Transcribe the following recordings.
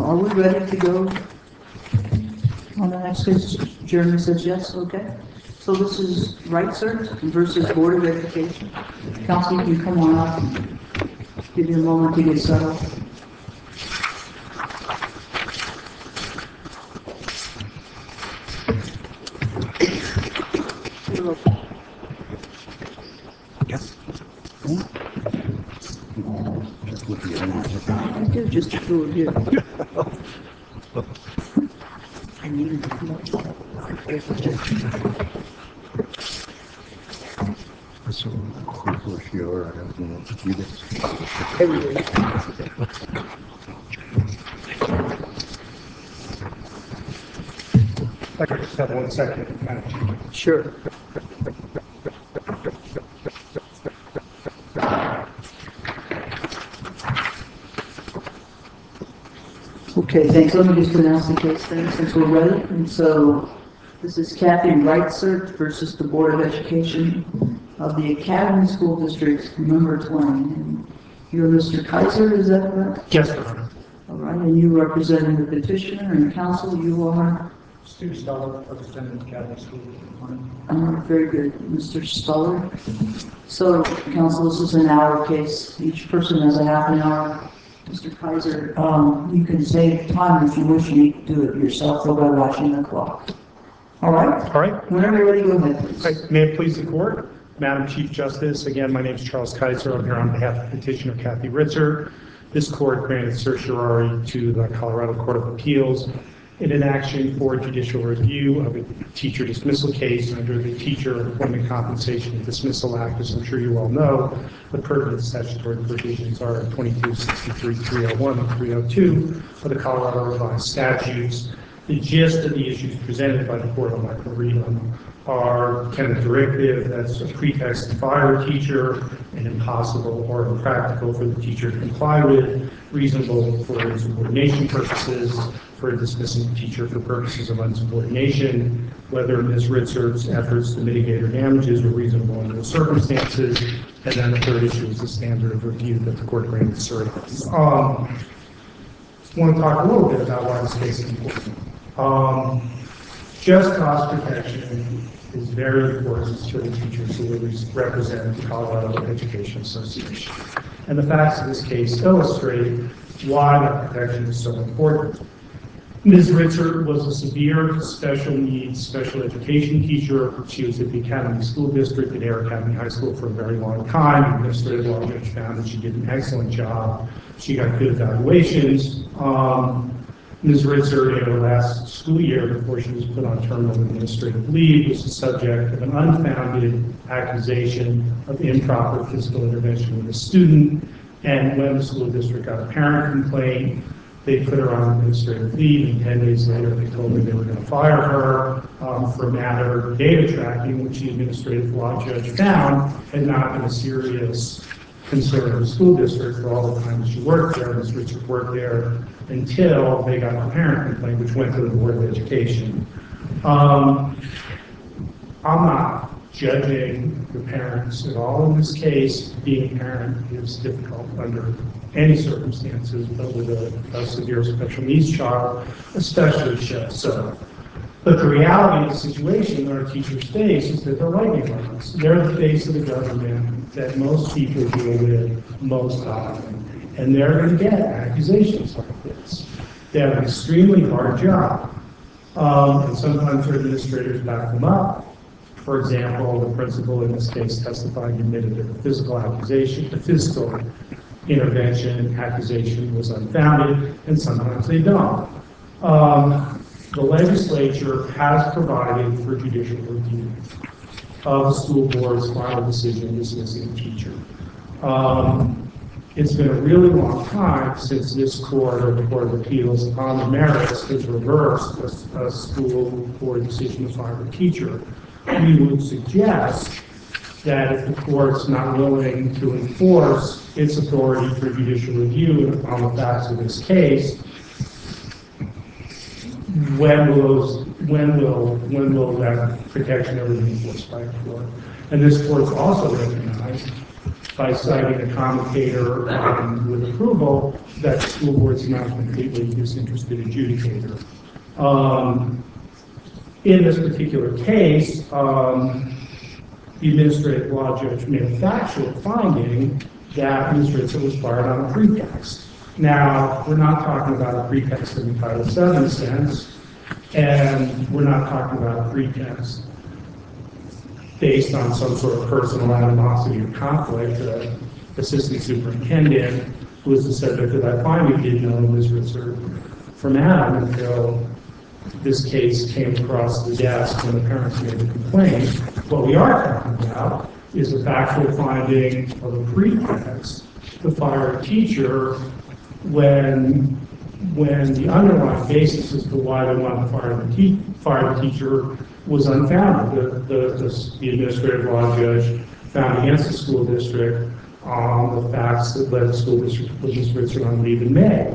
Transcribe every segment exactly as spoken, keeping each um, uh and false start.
are we ready to go on the next case? Jeremy says yes, okay. So this is Reitzert versus Board of Education. Council, you can come on up and give you a moment to get settled. Yes. I do just a two of you. I need to come up. So, for sure, I don't know to do this. I just have one second. Kind of. Sure. Okay, thanks. Let me just announce the case then, since we're ready. And so, this is Kathy Reitzert versus the Board of Education of the Academy School District number twenty. And you're Mister Kaiser, is that correct? Yes, Your Honor. All right, and you representing the petitioner and counsel, you are? Stu Stoller, representing Academy School. Uh, very good, Mister Stoller. So, counsel, this is an hour case. Each person has a half an hour. Mister Kaiser, um, you can save time if you wish. You can do it yourself or by watching the clock. All right? All right. Whenever you're ready, go ahead, please. All right. May it please the court. Madam Chief Justice, again, my name is Charles Kaiser. I'm here on behalf of petitioner Kathy Reitzert. This court granted certiorari to the Colorado Court of Appeals in an action for judicial review of a teacher dismissal case under the Teacher Employment Compensation and Dismissal Act. As I'm sure you all know, the pertinent statutory provisions are twenty-two sixty-three, three oh one, and three oh two of the Colorado Revised Statutes. The gist of the issues presented by the court, I'm not going to read them, are can a directive that's a pretext to fire a teacher and impossible or impractical for the teacher to comply with, reasonable for insubordination purposes, for dismissing the teacher for purposes of insubordination, whether Miz Reitzert's efforts to mitigate her damages were reasonable under the circumstances, and then the third issue is the standard of review that the court granted cert. Um, I want to talk a little bit about why this case is important. Um, just cause protection is very important to the teachers who represent the Colorado Education Association. And the facts of this case illustrate why that protection is so important. Miz Reitzert was a severe special needs special education teacher. She was at the Academy School District at Air Academy High School for a very long time. The administrative law judge found that she did an excellent job. She got good evaluations. Um, Miz Reitzert, in her last school year before she was put on terminal administrative leave, was the subject of an unfounded accusation of improper physical intervention with a student. And when the school district got a parent complaint, they put her on administrative leave, and ten days later they told her they were going to fire her um, for a matter of data tracking, which the administrative law judge found had not been a serious concern of the school district for all the time she worked there. Miz Reitzert worked there until they got the parent complaint, which went to the Board of Education. Um, I'm not judging the parents at all in this case. Being a parent is difficult under any circumstances, but with a, a severe special needs child, especially so. But the reality of the situation that our teachers face is that they're livelihoods. They're the face of the government that most people deal with most often. And they're going to get accusations like this. They have an extremely hard job. Um, and sometimes their administrators back them up. For example, the principal in this case testified and admitted that the physical accusation, the physical intervention accusation was unfounded, and sometimes they don't. Um, the legislature has provided for judicial review of the school board's final decision dismissing a teacher. Um, It's been a really long time since this court or the Court of Appeals on the merits has reversed a, a school board decision to fire a teacher. We would suggest that if the court's not willing to enforce its authority for judicial review on the facts of this case, when will those, when will when will that protection ever be enforced by a court? And this court's also recognized by citing a commentator um, with approval that the school board's not a completely disinterested adjudicator. Um, in this particular case, um, the administrative law judge made a factual finding that Miz Ritzer was fired on a pretext. Now, we're not talking about a pretext in the Title seven sense, and we're not talking about a pretext based on some sort of personal animosity or conflict. The assistant superintendent, who was the subject of that finding, didn't know Miz Ritzer from Adam until this case came across the desk when the parents made the complaint. What we are talking about is a factual finding of a pretext to fire a teacher when when the underlying basis as to why they wanted to fire the, te fire the teacher was unfounded. The, the, the, the administrative law judge found against the school district on the facts that led the school district to put Miz Ritzer on leave in May.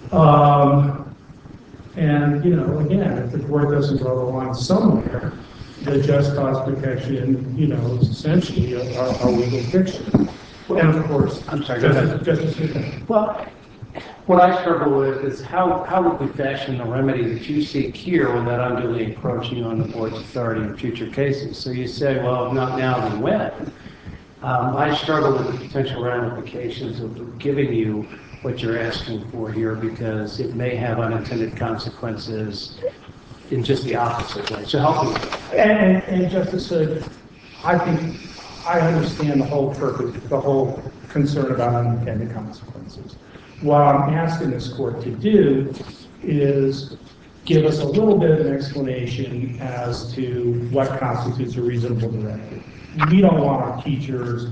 Um, and, you know, again, if the court doesn't draw the line somewhere, the just cause protection, you know, is essentially a, a, a legal fiction. And of course, I'm sorry, Justice, Justice Smith. Well, what I struggle with is how, how would we fashion the remedy that you seek here without unduly encroaching on the board's authority in future cases? So you say, well, if not now, then when? Um, I struggle with the potential ramifications of giving you what you're asking for here because it may have unintended consequences in just the opposite way. So help me. And, and, and Justice Hood, I think I understand the whole purpose, the whole concern about unintended consequences. What I'm asking this court to do is give us a little bit of an explanation as to what constitutes a reasonable directive. We don't want our teachers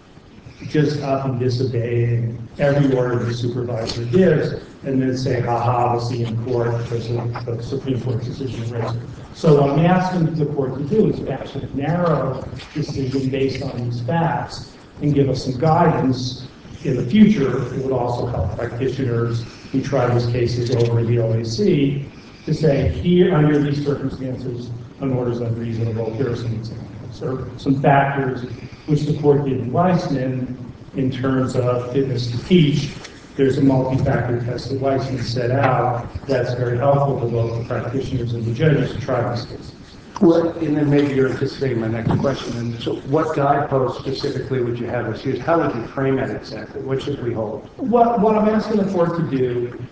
just up and disobeying every order the supervisor gives and then say, ha ha, we'll see in court because of the Supreme Court decision raised. So what I'm asking the court to do is actually narrow decision based on these facts and give us some guidance in the future. It would also help practitioners who try these cases over in the O A C to say, here, under these circumstances, an order is unreasonable. Here are some examples, or some factors which the court did in Weissman in terms of fitness to teach. There's a multi-factor test that Weissman set out that's very helpful to both the practitioners and the judges who try these cases. What, and then maybe you're anticipating my next question. And so what guideposts specifically would you have us use? How would you frame it exactly? What should we hold? What, what I'm asking the court to do,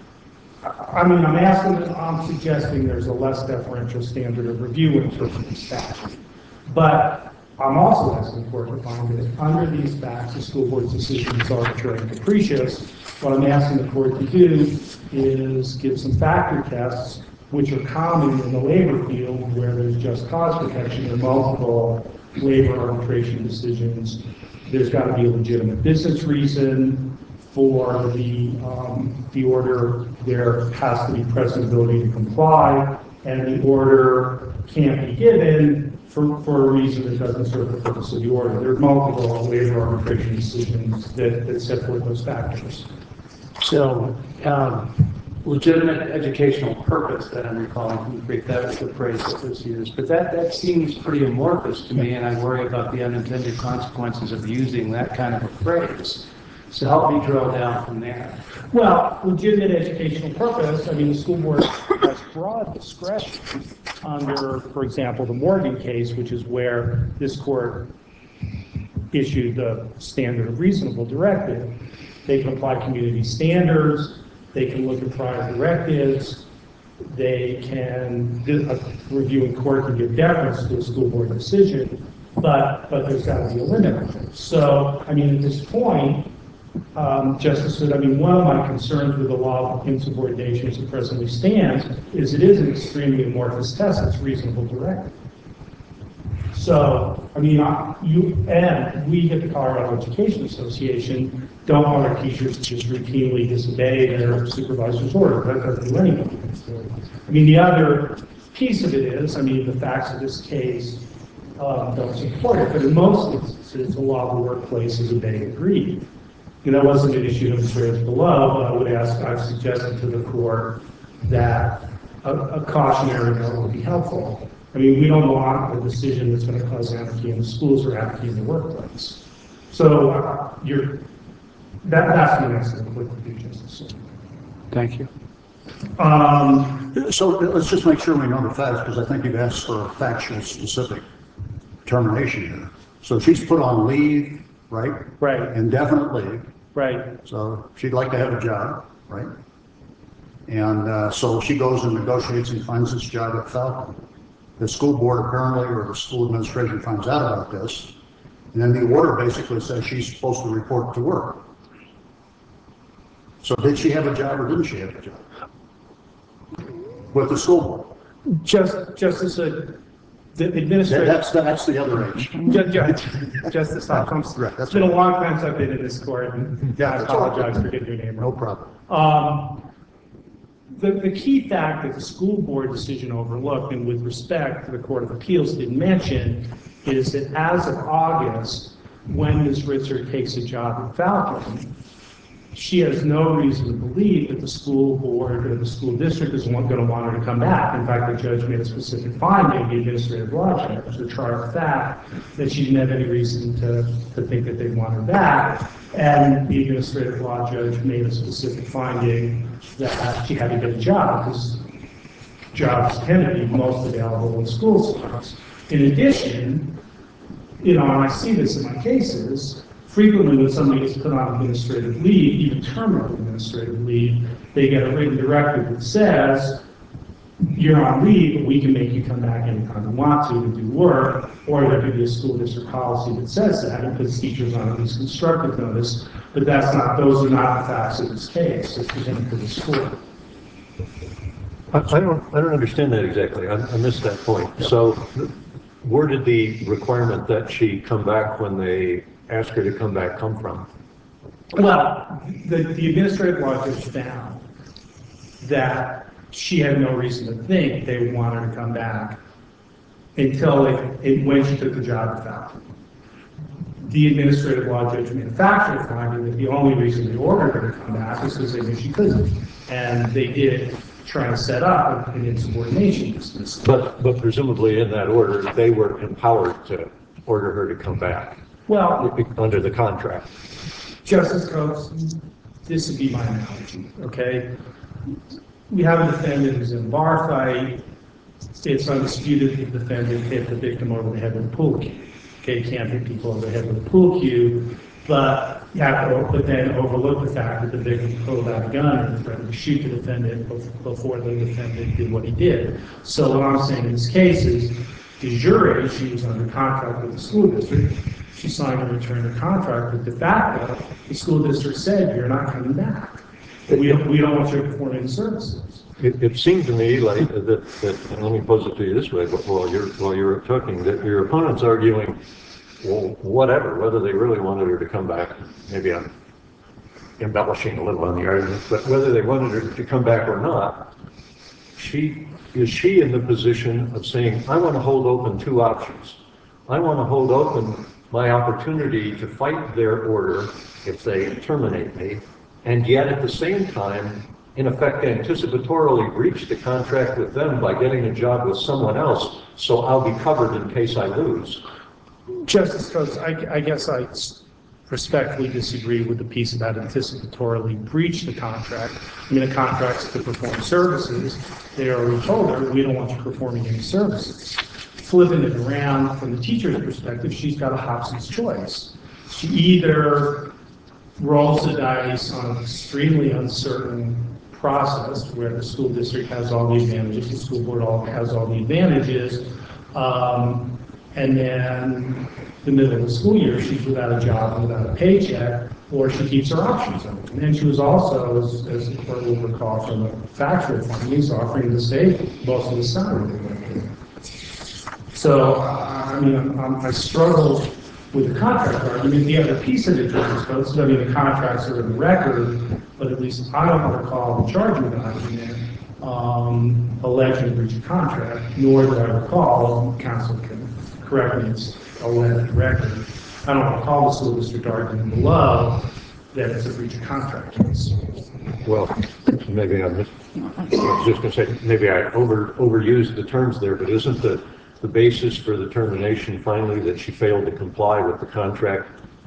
I mean, I'm asking, I'm suggesting there's a less deferential standard of review in terms of the statute. But I'm also asking the court to find that under these facts, the school board's decision is arbitrary and capricious. What I'm asking the court to do is give some factor tests which are common in the labor field where there's just cause protection and multiple labor arbitration decisions. There's got to be a legitimate business reason for the, um, the order. There has to be present ability to comply, and the order can't be given for, for a reason that doesn't serve the purpose of the order. There are multiple labor arbitration decisions that, that set forth those factors. So, um, legitimate educational purpose that I'm recalling from the brief, that was the phrase that was used. But that, that seems pretty amorphous to me, and I worry about the unintended consequences of using that kind of a phrase. So help me drill down from there. Well, legitimate educational purpose, I mean, the school board has broad discretion under, for example, the Morgan case, which is where this court issued the standard of reasonable directive. They can apply community standards. They can look at prior directives. They can, a reviewing court can give deference to a school board decision, but, but there's got to be a limit. So, I mean, at this point, um, Justice Hood, I mean, one of my concerns with the law of insubordination as it presently stands is it is an extremely amorphous test. It's reasonable directive. So, I mean, I, you and we at the Colorado Education Association don't want our teachers to just routinely disobey their supervisor's order. That doesn't do anything. I mean, the other piece of it is, I mean, the facts of this case uh, don't support it, but in most instances, the law of the workplace is obeyed agreed. And that wasn't an issue that was raised below, but I would ask, I've suggested to the court that a, a cautionary note would be helpful. I mean, we don't want a decision that's going to cause anarchy in the schools or anarchy in the workplace. So uh, you're, that, that's the next thing with the Justice. Thank you. Um, So let's just make sure we know the facts, because I think you've asked for a factual specific termination here. So she's put on leave, right? Right. Indefinite leave. right, So she'd like to have a job, right? And uh, so she goes and negotiates and finds this job at Falcon. The school board apparently, or the school administration finds out about this. And then the order basically says she's supposed to report to work. So did she have a job or didn't she have a job? With the school board. just, Justice, uh, the That- administrative. That's, that's the other age. Ju- ju- Justice Hopkins, Right, that's it's been a right. long time since I've been in this court, and Yeah, I that's all right. apologize for getting your name No wrong. problem. Um, The, the key fact that the school board decision overlooked, and with respect to the Court of Appeals didn't mention, is that as of August, when Miz Ritzer takes a job at Falcon, she has no reason to believe that the school board or the school district is going to want her to come back. In fact, the judge made a specific finding, the administrative law judge, the trial of fact, that she didn't have any reason to, to think that they'd want her back. And the administrative law judge made a specific finding that she had to get a job because jobs tend to be most available in school systems. In addition, you know, and I see this in my cases, frequently when somebody gets put on administrative leave, even terminal administrative leave, they get a written directive that says, you're on leave, but we can make you come back anytime you want to to do work, or there could be a school district policy that says that and puts teachers on at least constructive notice, but that's not, those are not the facts of this case, it's presented to the school. I I don't, I don't understand that exactly. I, I missed that point. So where did the requirement that she come back when they ask her to come back come from? Well, the, the administrative law judge found that she had no reason to think they would want her to come back until it, it, when she took the job at Falcon. The administrative law judge made a factual finding that the only reason they ordered her to come back was because they knew she couldn't. And they did try to set up an insubordination dismissal. But, but presumably in that order, they were empowered to order her to come back Well, under the contract. Justice Coates, this would be my analogy, okay? We have a defendant who's in a bar fight. It's undisputed that the defendant hit the victim over the head with a pool cue. Okay, you can't hit people over the head with a pool cue, but you have to but then overlook the fact that the victim pulled out a gun and threatened to shoot the defendant before the defendant did what he did. So what I'm saying in this case is, de jure, she was under contract with the school district. She signed a return of contract, but de facto, the school district said, you're not coming back. We don't, we don't want you to perform any services. It, it seemed to me like that, that, and let me pose it to you this way, while you're, while you're talking, that your opponent's arguing, well, whatever, whether they really wanted her to come back, maybe I'm embellishing a little on the argument, but whether they wanted her to come back or not, she, is she in the position of saying, I want to hold open two options. I want to hold open my opportunity to fight their order if they terminate me, and yet at the same time, in effect, anticipatorily breach the contract with them by getting a job with someone else, so I'll be covered in case I lose. Justice Coates, I, I guess I respectfully disagree with the piece about anticipatorily breach the contract. I mean, the contract's to perform services. They already told her, we don't want you performing any services. Flipping it around from the teacher's perspective, she's got a Hobson's choice. She either rolls the dice on an extremely uncertain process where the school district has all the advantages, the school board all has all the advantages, um, and then the middle of the school year, she's without a job, without a paycheck, or she keeps her options open. And she was also, as, as the court will recall from the factual findings, offering to save most of the salary. So, uh, I mean, I'm, I'm, I struggle with the contract argument. The other piece of it, Justice Coates, I mean, the contracts are in the record, but at least I don't recall the charging document um, alleging breach of contract, nor do I recall, counsel can correct me, it's alleged record. I don't recall the school district argument below that it's a breach of contract case. Well, maybe I missed, I was just going to say, maybe I over overused the terms there, but isn't the, the basis for the termination finally that she failed to comply with the contract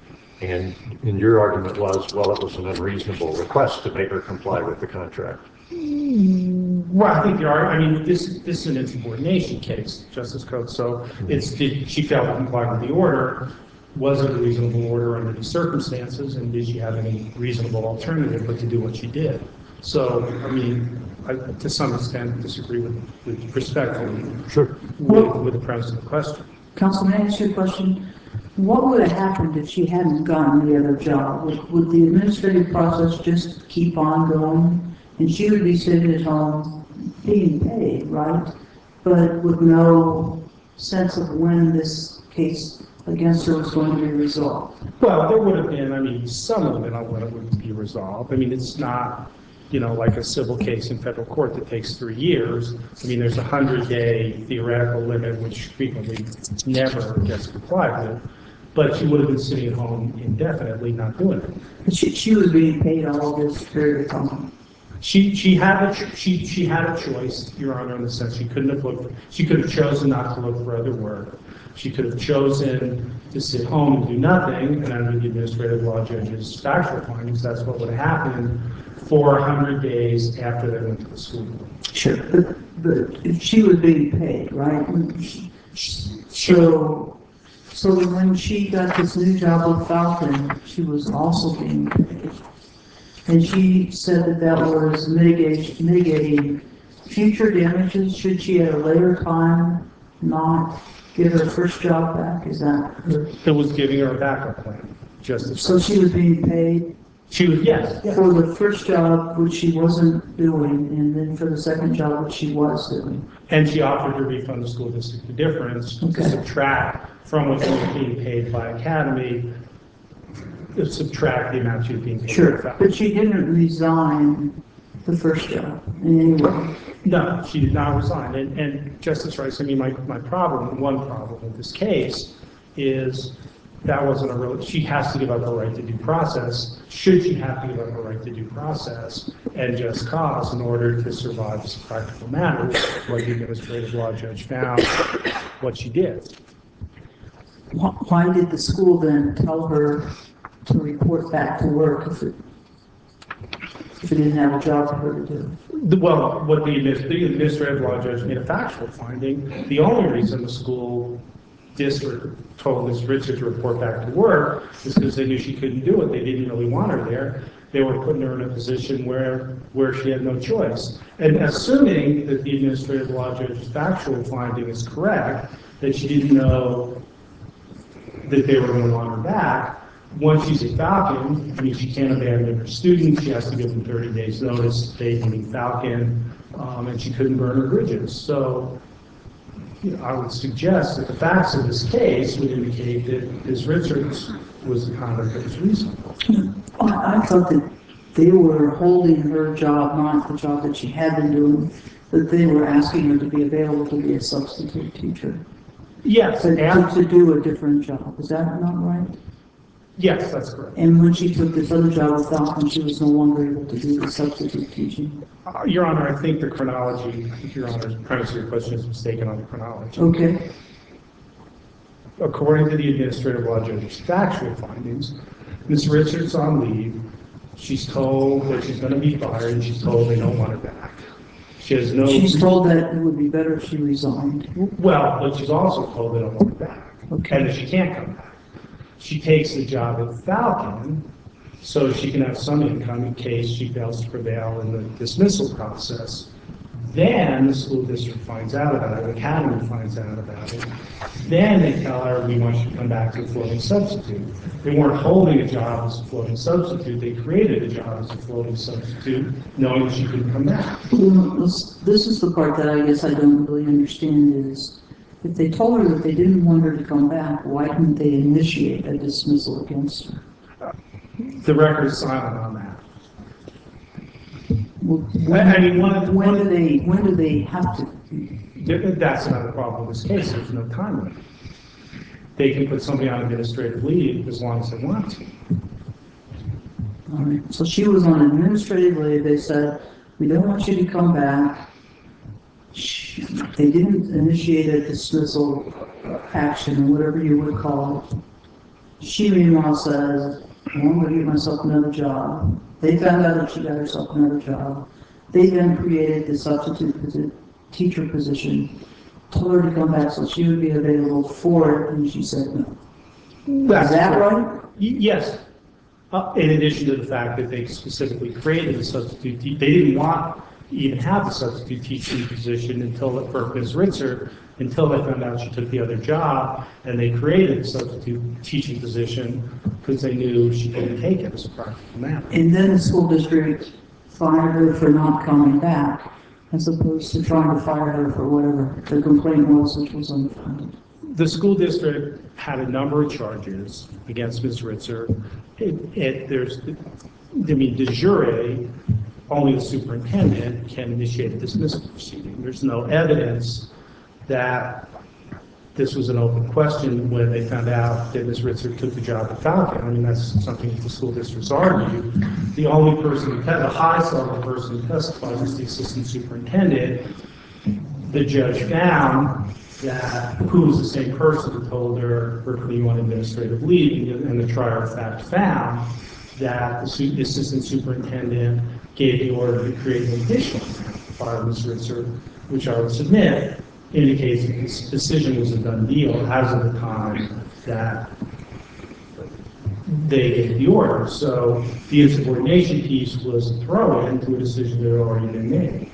And, and your argument was, well, it was an unreasonable request to make her comply with the contract. Well, I think there are, I mean, this, this is an insubordination case, Justice Coates, so it's, did she fail to comply with the order? Was it a reasonable order under the circumstances, and did she have any reasonable alternative but to do what she did? So, I mean, I, to some extent, disagree with, with respectfully Sure. with, with the premise of the question. Counsel, may I ask you a question? What would have happened if she hadn't gotten the other job? Would, would the administrative process just keep on going? And she would be sitting at home being paid, right? But with no sense of when this case against her was going to be resolved. Well, there would have been, I mean, some of it on when it would be resolved. I mean, it's not, you know, like a civil case in federal court that takes three years. I mean, there's a hundred-day theoretical limit, which frequently never gets complied with. But she would have been sitting at home indefinitely, not doing it. But she, she was being paid all this period of time. She she had a ch- she she had a choice, Your Honor, in the sense she couldn't have looked. She could have chosen not to look for other work. She could have chosen to sit home and do nothing. And under the administrative law judge's factual findings, that's what would have happened for a hundred days after they went to the school. Sure. But, but if she was being paid, right? So, so when she got this new job with Falcon, she was also being paid. And she said that that was mitigating, mitigating future damages should she at a later time not get her first job back. Is that her? It was giving her a backup plan, just as So she was being paid she was. Yes, yes. for the first job, which she wasn't doing, and then for the second job, which she was doing. And she offered to refund the school district the difference Okay. to subtract from what she was being paid by Academy, to subtract the amount she was being paid. by Sure. Falcon. But she didn't resign the first job in any way. No, she did not resign. And, and Justice Rice, I mean, my, my problem, one problem with this case is that wasn't a real, she has to give up her right to due process. Should she have to give up her right to due process and just cause in order to survive as a practical matter, which is what the administrative law judge found what she did. Wh- Why did the school then tell her to report back to work if it, if it didn't have a job for her to do? The- Well, what the adminis- the administrative law judge made a factual finding, the only reason the school district told Miz Richard to report back to work is because they knew she couldn't do it. They didn't really want her there. They were putting her in a position where, where she had no choice. And assuming that the administrative law judge's factual finding is correct, that she didn't know that they were going to want her back, once she's at Falcon, I mean, she can't abandon her students. She has to give them thirty days notice, they meaning Falcon, um, and she couldn't burn her bridges. So, you know, I would suggest that the facts of this case would indicate that Miz Richards was the conduct that was reasonable. I, I thought that they were holding her job, not the job that she had been doing, that they were asking her to be available to be a substitute teacher, Yes, to, and, to do a different job. Is that not right? yes, that's correct. And when she took this other job with Falcon, she was no longer able to do the substitute teaching. Uh, Your Honor, I think the chronology, I think Your Honor's premise of your question is mistaken on the chronology. Okay. According to the administrative law judge's factual findings, Miz Richards on leave, she's told that she's going to be fired, and she's told they don't want her back. She has no... She's told that it would be better if she resigned. Well, but she's also told they don't want her back, Okay. and that she can't come back. She takes the job at Falcon so she can have some income in case she fails to prevail in the dismissal process. Then the school district finds out about it, the academy finds out about it. Then they tell her, we want you to come back to a floating substitute. They weren't holding a job as a floating substitute, they created a job as a floating substitute, knowing that she couldn't come back. Well, this, this is the part that I guess I don't really understand is, if they told her that they didn't want her to come back, why didn't they initiate a dismissal against her? The record is silent on that. Well, I mean, one of the- when do they, when do they have to? Th- That's another problem with this case, there's no time limit. They can put somebody on administrative leave as long as they want to. All right, so she was on administrative leave, they said, we don't want you to come back. She- They didn't initiate a dismissal action, whatever you would call it. She meanwhile says, well, I'm gonna get myself another job. They found out that she got herself another job. They then created the substitute posi- teacher position, told her to come back so she would be available for it, and she said no. That's Is that correct. right? Y- Yes. Uh, in addition to the fact that they specifically created a substitute, te- they didn't want to even have the substitute teaching position until, for Miz Ritzer, until they found out she took the other job, and they created a substitute teaching position because they knew she couldn't take it as a practical matter. And then the school district fired her for not coming back, as opposed to trying to fire her for whatever the complaint was, which was unfounded. The school district had a number of charges against Miz Ritzer. It, it, there's, I mean, de jure, only the superintendent can initiate a dismissal proceeding. There's no evidence that this was an open question when they found out that Miz Ritzer took the job at Falcon. I mean, that's something that the school districts argued. The only person, the highest level person who testified was the assistant superintendent. The judge found that who was the same person who told her Berkeley on administrative leave, and the trial of fact found that the, su- the assistant superintendent gave the order to create an additional fire Miz Ritzer, which I would submit indicates that this decision was a done deal as of the time that they gave the order. So the insubordination piece was a throw-in to a decision that had already been made.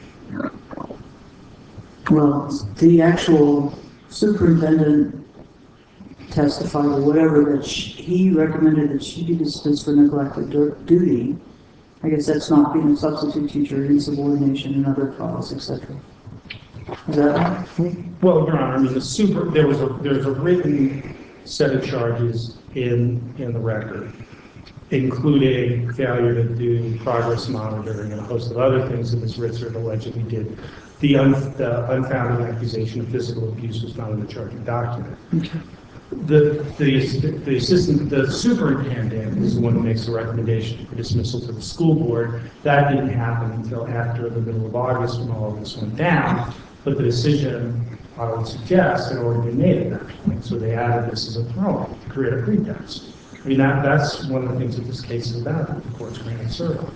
Well, the actual superintendent testified or whatever that she, he recommended that she be dismissed for neglect of du- duty. I guess that's not being a substitute teacher, insubordination, and other cause, et cetera. Is that right? Well, Your Honor, I mean, the super, there was a, there's a written set of charges in, in the record, including failure to do progress monitoring and a host of other things that Miz Ritzer allegedly did. The, un, the unfounded accusation of physical abuse was not in the charging document. Okay. The, the, the assistant, the superintendent is the one who makes the recommendation for dismissal to the school board. That didn't happen until after the middle of August when all of this went down. But the decision, I would suggest, had already been made at that point. So they added this as a throw to create a pretext. I mean, that, that's one of the things that this case is about, that the court's going to serve.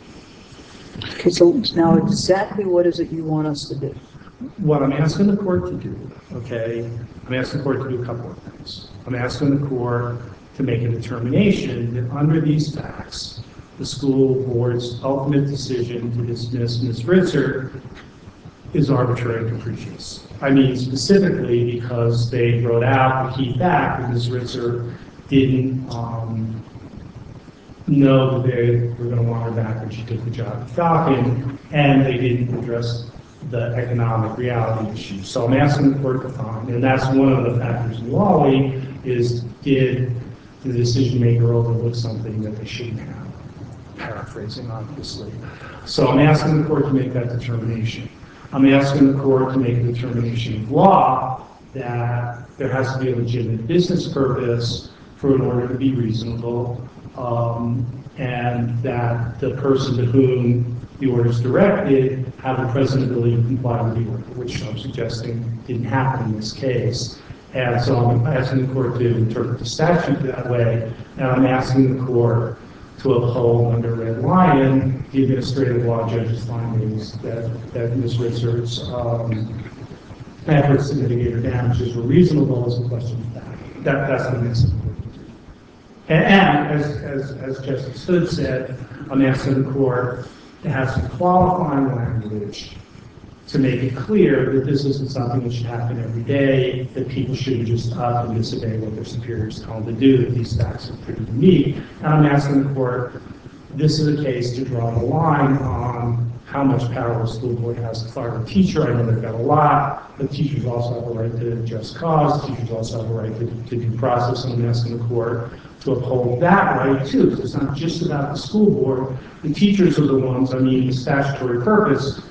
Okay, so now exactly what is it you want us to do? What I'm asking the court to do, okay, I'm asking the court to do a couple of things. I'm asking the court to make a determination that under these facts, the school board's ultimate decision to dismiss Miz Ritzer is arbitrary and capricious. I mean specifically because they wrote out the key fact that Miz Ritzer didn't um, know that they were going to want her back when she took the job at Falcon, and they didn't address the economic reality issue. So I'm asking the court to find, and that's one of the factors in Lawley, is did the decision maker overlook something that they shouldn't have? Paraphrasing, obviously. So I'm asking the court to make that determination. I'm asking the court to make a determination of law that there has to be a legitimate business purpose for an order to be reasonable, um, and that the person to whom the order is directed have the present ability to comply with the order, which I'm suggesting didn't happen in this case. And so I'm asking the court to interpret the statute that way, and I'm asking the court to uphold under Red Lion the administrative law judge's findings that, that Miz Ritzer's um, efforts to mitigate her damages were reasonable as a question of fact. That, that's what I'm asking the court to do. And, and as, as, as Justice Hood said, I'm asking the court to have some qualifying language to make it clear that this isn't something that should happen every day, that people shouldn't just up and disobey what their superiors tell them to do, that these facts are pretty unique. And I'm asking the court, this is a case to draw the line on how much power the school board has to fire a teacher. I know they've got a lot, but teachers also have a right to just cause. Teachers also have a right to, to due process, and I'm asking the court to uphold that right too. So it's not just about the school board. The teachers are the ones, I mean, the statutory purpose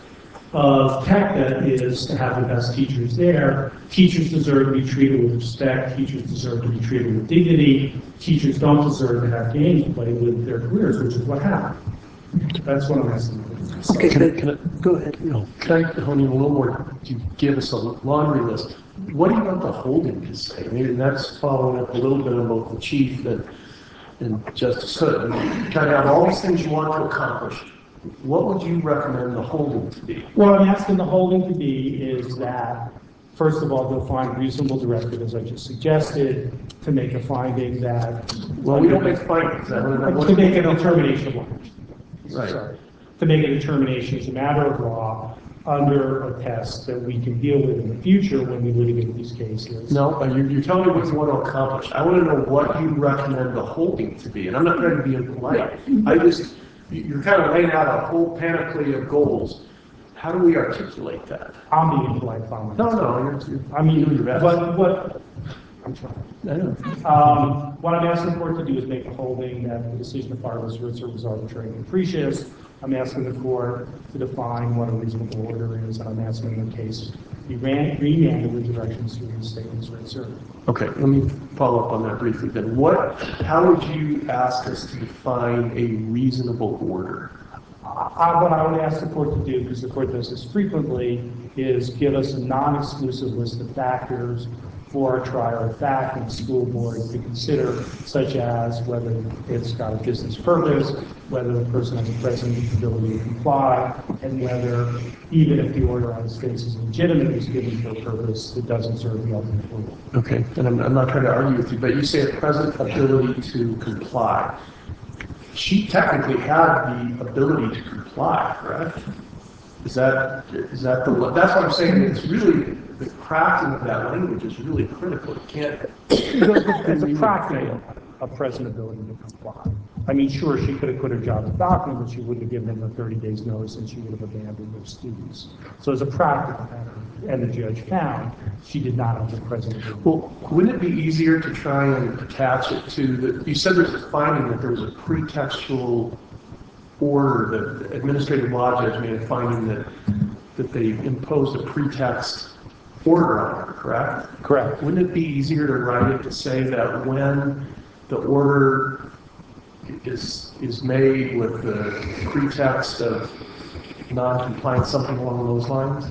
of TECTA is to have the best teachers there. Teachers deserve to be treated with respect. Teachers deserve to be treated with dignity. Teachers don't deserve to have games played with their careers, which is what happened. That's what I'm asking for. Okay, Can I- good. can I- Go ahead. You know, can I hone in a little more? You give us a laundry list. What do you want the holding to say? I mean, that's following up a little bit on both the chief and, and Justice Hood. Kind of have all these things you want to accomplish. What would you recommend the holding to be? What I'm asking the holding to be is that, first of all, they'll find reasonable directive, as I just suggested, to make a finding that. Well, we don't make findings. I want to know what- To make a determination. Right. Sorry. To make a determination as a matter of law under a test that we can deal with in the future when we litigate these cases. No, uh, you, you tell me what you want to accomplish. I want to know what you recommend the holding to be, and I'm not trying to be impolite. I just, you- you're kind of laying out a whole panoply of goals. How do we articulate that? I'm being polite, Bob. No, no, you're, you're I mean, doing your best. but what, I'm trying. I know. Um, what I'm asking the court to do is make a holding that the decision of fire Mister Ritzer was arbitrary and capricious. I'm asking the court to define what a reasonable order is, and I'm asking the case be ran, remanded with directions to reinstate Mister Ritzer. Okay, let me follow up on that briefly then. What, how would you ask us to define a reasonable order? I, what I would ask the court to do, because the court does this frequently, is give us a non-exclusive list of factors for a trial of fact and the school board to consider, such as whether it's got a business purpose, whether the person has a present ability to comply, and whether, even if the order on its face is legitimate, is given for a purpose that doesn't serve the ultimate goal. Okay, and I'm, I'm not trying to argue with you, but you say a present ability to comply. She technically had the ability to comply, correct? Is that, is that the, that's what I'm saying, it's really, the crafting of that language is really critical. You can't. As a practical, a present ability to comply. I mean, sure, she could have quit her job at Falcon, but she wouldn't have given them the thirty days notice and she would have abandoned her students. So as a practical matter, and the judge found, she did not have the present ability. Well, wouldn't it be easier to try and attach it to the, you said there's a finding that there was a pretextual order, that the administrative law judge made a finding that, that they imposed a pretext order on her, correct? Correct. Wouldn't it be easier to write it to say that when the order is, is made with the pretext of non-compliance, something along those lines?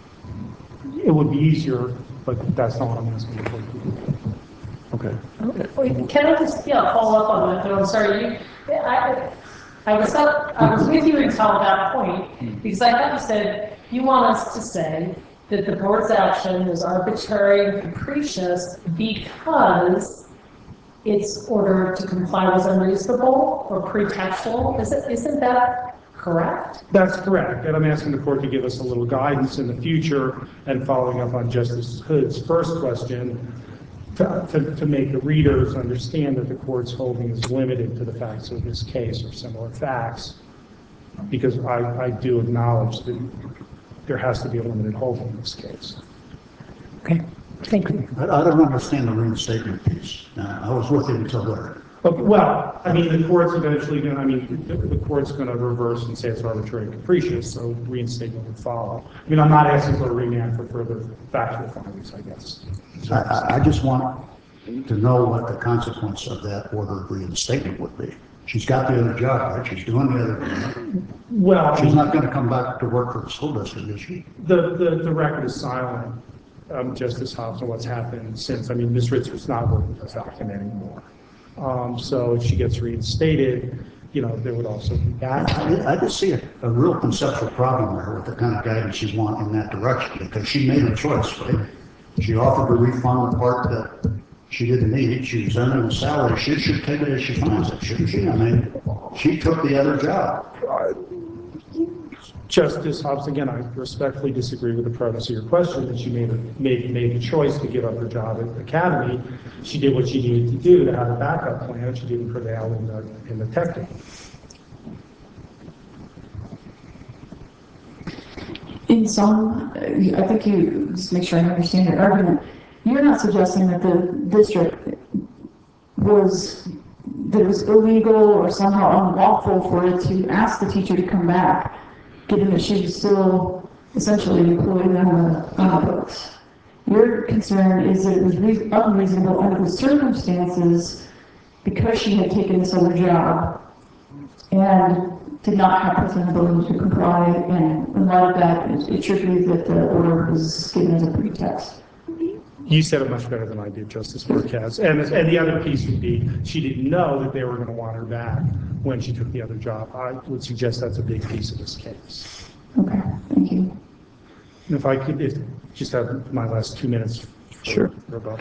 It would be easier, but that's not what I'm asking the court to do. Okay. Wait, can I just, yeah, follow up on that, though, I'm sorry, you, I, I was up, I was with you until that point, because I thought you said, you want us to say that the board's action was arbitrary and capricious because its order to comply was unreasonable or pretextual, isn't, isn't that correct? That's correct, and I'm asking the court to give us a little guidance in the future, and following up on Justice Hood's first question, to, to, to make the readers understand that the court's holding is limited to the facts of this case or similar facts, because I, I do acknowledge that there has to be a limited holding in this case. Okay, thank you. I, I don't understand the reinstatement piece. Uh, I was with you until there. Okay, well, I mean, the court's eventually going to, I mean, the, the court's going to reverse and say it's arbitrary and capricious, so reinstatement would follow. I mean, I'm not asking for a remand for further factual findings, I guess. I, I, I just want to know what the consequence of that order of reinstatement would be. She's got the other job, right? She's doing the other job. Well, I She's mean, not going to come back to work for the school district, is she? the, the, the record is silent, um, Justice Hobbs, on what's happened since. I mean, Miz Ritzer's not working for Falcon anymore. Um, so if she gets reinstated, you know, there would also be that. I, I just see a, a real conceptual problem there with the kind of guidance you want in that direction, because she made a choice, right? She offered to refund the part that she didn't need. She was earning a salary. She should take it as she finds it, shouldn't she? I mean, she took the other job. Justice Hobbs, again, I respectfully disagree with the premise of your question, that she made, a, made, made the choice to give up her job at the academy. She did what she needed to do to have a backup plan. She didn't prevail in the, in the technical. In some, I think you, just make sure I understand your argument, you're not suggesting that the district was, that it was illegal or somehow unlawful for it to ask the teacher to come back, given that she was still essentially employed on the, on the books. Your concern is that it was re- unreasonable under the circumstances because she had taken this other job. And did not have present ability to comply, and in light of that, it it should be that the order was given as a pretext. You said it much better than I did, Justice Marquez. And, and the other piece would be, she didn't know that they were going to want her back when she took the other job. I would suggest that's a big piece of this case. Okay, thank you. And if I could, if, just have my last two minutes. For, Sure. For about.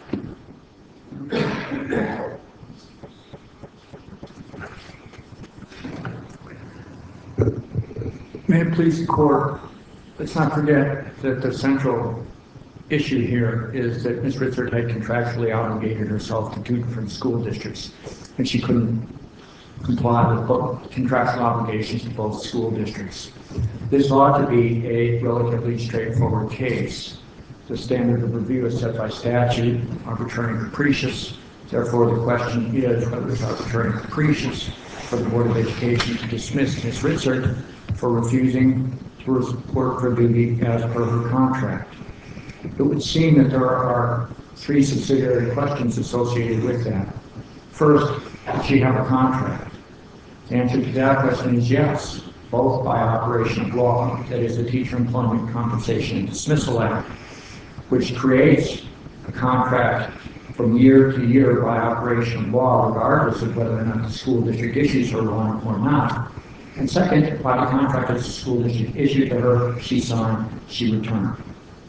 May it please the court, let's not forget that the central issue here is that Miz Ritzert had contractually obligated herself to two different school districts, and she couldn't comply with both contractual obligations to both school districts. This ought to be a relatively straightforward case. The standard of review is set by statute, arbitrary and capricious. Therefore, the question is whether it's arbitrary and capricious for the Board of Education to dismiss Miz Ritzert for refusing to report for duty as per her contract. It would seem that there are three subsidiary questions associated with that. First, does she have a contract? The answer to that question is yes, both by operation of law, that is the Teacher Employment Compensation and Dismissal Act, which creates a contract from year to year by operation of law, regardless of whether or not the school district issues her one or not. And second, by the contract that the school district issued to her, she signed, she returned.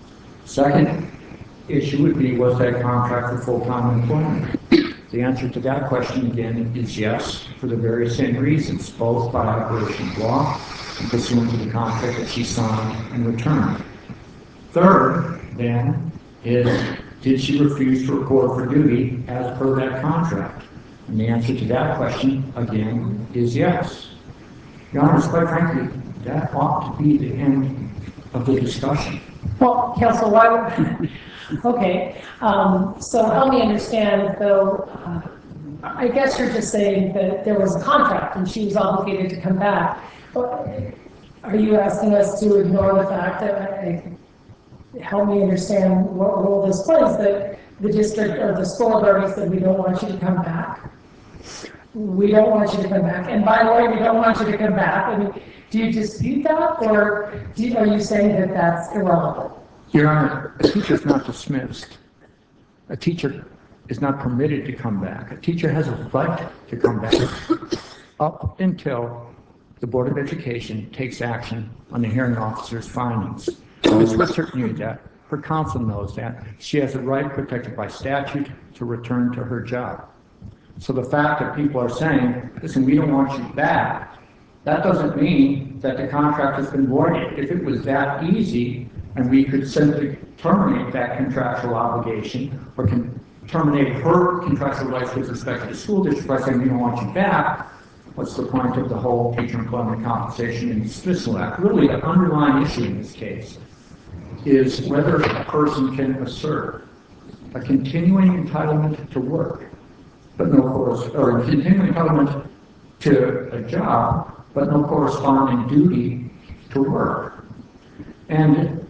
Second issue would be, was that contract for full-time employment? The answer to that question, again, is yes, for the very same reasons, both by operation of law and pursuant to the contract that she signed and returned. Third, then, is did she refuse to report for duty as per that contract? And the answer to that question, again, is yes. Your Honor, quite frankly, that ought to be the end of the discussion. Well, counsel, why would, okay, um, so help me understand, though, uh, I guess you're just saying that there was a contract and she was obligated to come back. Are you asking us to ignore the fact that, I, help me understand what role this plays, that the district or the school authority said, we don't want you to come back? We don't want you to come back. And by the way, we don't want you to come back. I mean, do you dispute that, or do you, are you saying that that's irrelevant? Your Honor, a teacher is not dismissed. A teacher is not permitted to come back. A teacher has a right to come back up until the Board of Education takes action on the hearing officer's findings. Miz Ritzert knew that. Her counsel knows that. She has a right protected by statute to return to her job. So the fact that people are saying, listen, we don't want you back, that doesn't mean that the contract has been voided. If it was that easy and we could simply terminate that contractual obligation or can terminate her contractual rights with respect to the school district by saying we don't want you back, what's the point of the whole Teacher Employment Compensation and Dismissal Act? Really, the underlying issue in this case is whether a person can assert a continuing entitlement to work, but no course, or a continuing entitlement to a job, but no corresponding duty to work. And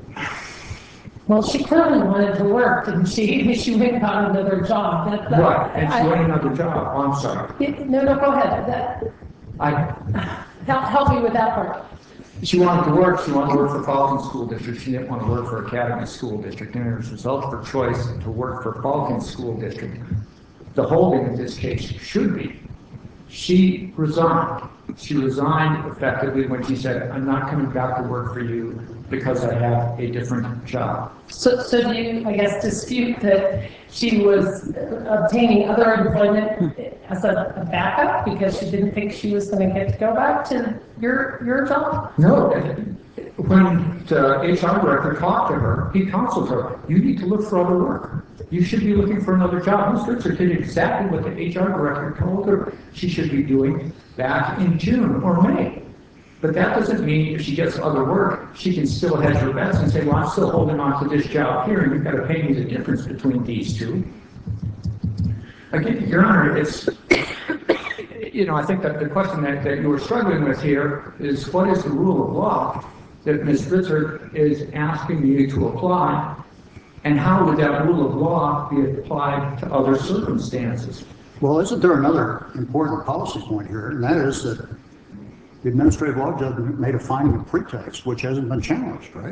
well, she clearly wanted to work, didn't she? She went and got another job. That, that, right, and she I, went another job. Oh, I'm sorry. It, no, no, go ahead. That, I help, help me with that part. She wanted to work. She wanted to work for Falcon School District. She didn't want to work for Academy School District. And as a result of her choice to work for Falcon School District, the holding in this case should be she resigned. She resigned effectively when she said, I'm not coming back to work for you because I have a different job. So, so do you, I guess, dispute that she was obtaining other employment as a, a backup because she didn't think she was going to get to go back to your your job? No. When the H R director talked to her, he counseled her, you need to look for other work. You should be looking for another job. Miz Ritzert did exactly what the H R director told her she should be doing back in June or May. But that doesn't mean if she gets other work, she can still hedge her bets and say, well, I'm still holding on to this job here, and you've got to pay me the difference between these two. Again, Your Honor, it's, you know, I think that the question that, that you were struggling with here is what is the rule of law that Miz Ritzert is asking you to apply, and how would that rule of law be applied to other circumstances? Well, isn't there another important policy point here, and that is that the administrative law judge made a finding of pretext, which hasn't been challenged, right?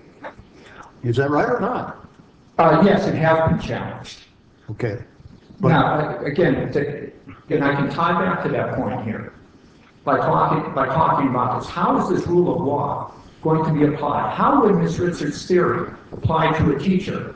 Is that right or not? Uh, yes, it has been challenged. Okay. But Now, again, to- and I can tie back to that point here. By talking, by talking about this, how is this rule of law going to be applied? How would Miz Ritzer's theory apply to a teacher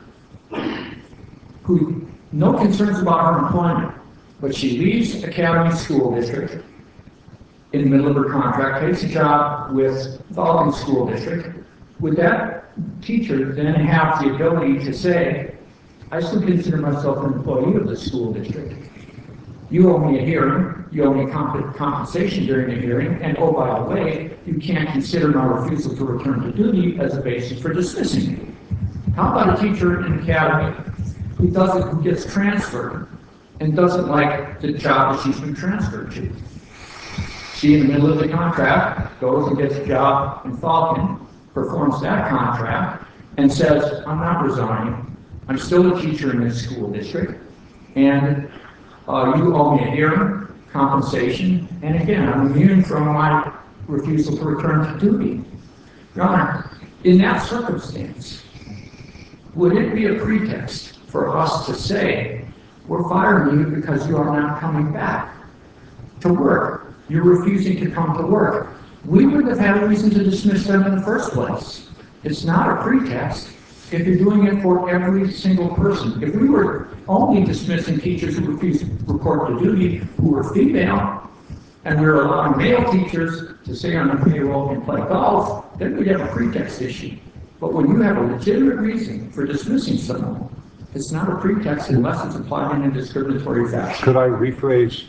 who, no concerns about her employment, but she leaves Academy School District in the middle of her contract, takes a job with Falcon School District? Would that teacher then have the ability to say, I still consider myself an employee of the school district. You owe me a hearing, you owe me comp- compensation during the hearing, and oh, by the way, you can't consider my refusal to return to duty as a basis for dismissing me. How about a teacher in Academy who doesn't, who gets transferred and doesn't like the job that she's been transferred to? She, in the middle of the contract, goes and gets a job in Falcon, performs that contract, and says, I'm not resigning. I'm still a teacher in this school district, and uh, you owe me a hearing, compensation, and again, I'm immune from my refusal to return to duty. Your Honor, in that circumstance, would it be a pretext for us to say, we're firing you because you are not coming back to work? You're refusing to come to work. We wouldn't have had a reason to dismiss them in the first place. It's not a pretext if you're doing it for every single person. If we were only dismissing teachers who refused to report to duty, who were female, and we were allowing male teachers to stay on the payroll and play golf, then we'd have a pretext issue. But when you have a legitimate reason for dismissing someone, it's not a pretext unless it's applied in a discriminatory fashion. Could I rephrase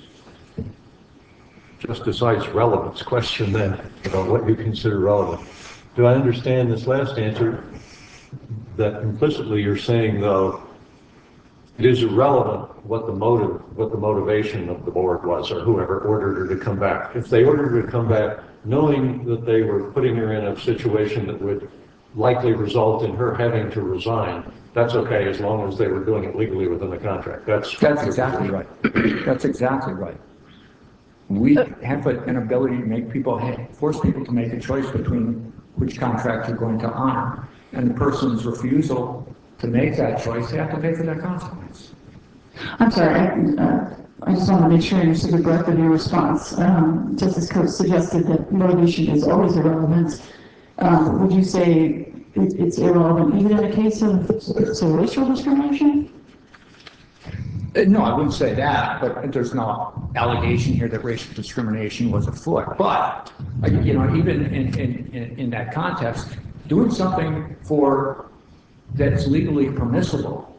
Justice Ike's relevance question then, about what you consider relevant? Do I understand this last answer that implicitly you're saying, though, it is irrelevant what the motive, what the motivation of the board was, or whoever ordered her to come back? If they ordered her to come back knowing that they were putting her in a situation that would likely result in her having to resign, that's okay as long as they were doing it legally within the contract. That's That's exactly right. That's exactly right. We have an ability to make people, force people to make a choice between which contract you're going to honor. And the person's refusal to make that choice, they have to pay for that consequence. I'm sorry, I, uh, I just want to make sure I understood the breadth of your response. Um, Justice Coates suggested that motivation is always irrelevant. Um, would you say it, it's irrelevant even in a case of so racial discrimination? Uh, No, I wouldn't say that, but there's no allegation here that racial discrimination was afoot. But, uh, you know, even in, in, in, in that context, doing something for, that's legally permissible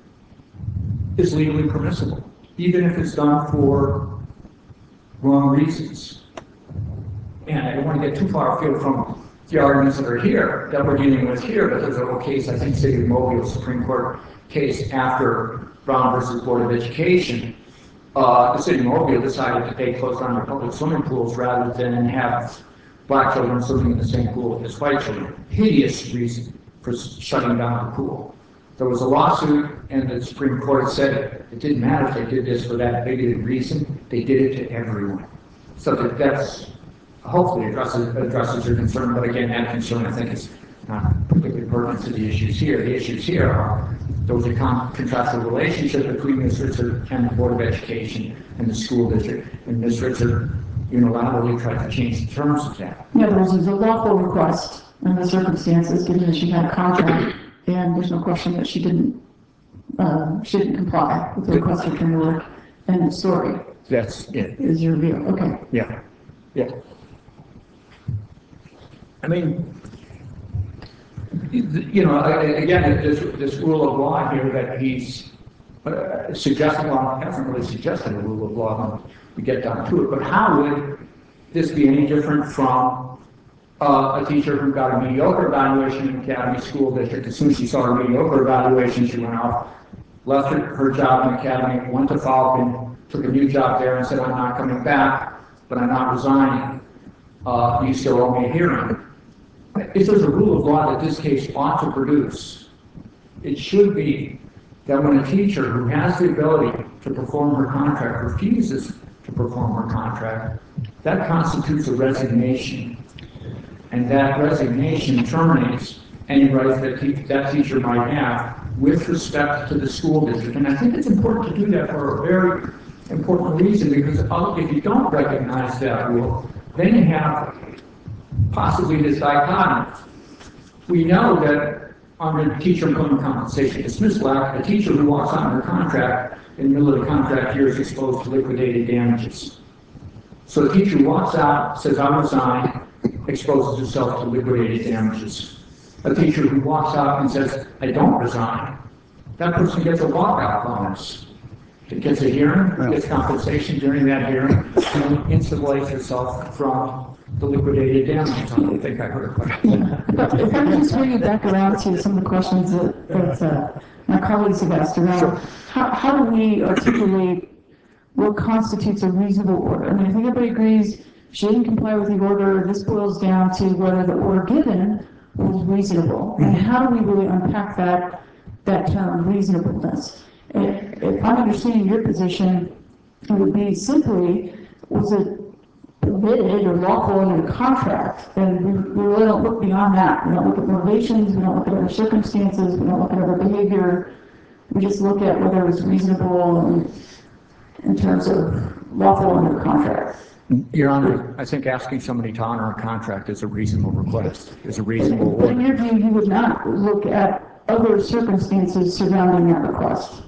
is legally permissible, even if it's done for wrong reasons. And I don't want to get too far afield from the arguments that are here, that we're dealing with here, but there's a whole case, I think, City of Mobile Supreme Court case after Brown versus Board of Education. Uh, the City of Mobile decided to pay close on their public swimming pools rather than have black children swimming in the same pool as white children. Hideous reason for shutting down the pool. There was a lawsuit, and the Supreme Court said it didn't matter if they did this for that bigoted reason, they did it to everyone. So that that's hopefully addresses, addresses your concern, but again, that concern I think is not particularly pertinent to the issues here. The issues here are there was a con- contractual relationship between Miz Ritzer and the Board of Education and the school district, and Miz Ritzer unilaterally tried to change the terms of that. In other words, it was a lawful request in the circumstances, given that she had a contract, and there's no question that she didn't, uh, she didn't comply with the request to return to work. End of story. That's it. Is your view? Okay. Yeah, yeah. I mean, you know, again, this, this rule of law here that he's uh, suggesting, well, he hasn't really suggested a rule of law when we get down to it, but how would this be any different from uh, a teacher who got a mediocre evaluation in Academy School District? As soon as she saw her mediocre evaluation, she went off, left her, her job in Academy, went to Falcon, took a new job there and said, I'm not coming back, but I'm not resigning. Uh, you still owe me a hearing. If there's a rule of law that this case ought to produce, it should be that when a teacher who has the ability to perform her contract refuses to to perform her contract. That constitutes a resignation. And that resignation terminates any rights that te- that teacher might have with respect to the school district. And I think it's important to do that for a very important reason, because if you don't recognize that rule, then you have possibly this dichotomy. We know that under Teacher Employment Compensation Dismissal Act, a teacher who walks out of her contract in the middle of the contract year is exposed to liquidated damages. So a teacher who walks out, says, I resign, exposes herself to liquidated damages. A teacher who walks out and says, I don't resign, that person gets a walkout bonus. It gets a hearing, gets compensation during that hearing, and insulates herself from the liquidated damages. I don't think I heard a question. If I could just bring it back around to some of the questions that, that uh, my colleagues have asked around, sure. how, how do we articulate what constitutes a reasonable order? I mean, I think everybody agrees she didn't comply with the order. This boils down to whether the order given was reasonable. And how do we really unpack that, that term, reasonableness? If I'm understanding your position, it would be simply, was it permitted or lawful under the contract? And we, we really don't look beyond that. We don't look at motivations, we don't look at other circumstances, we don't look at other behavior. We just look at whether it was reasonable in, in terms of lawful under the contract. Your Honor, I think asking somebody to honor a contract is a reasonable request, is a reasonable order. But in your view, you would not look at other circumstances surrounding that request.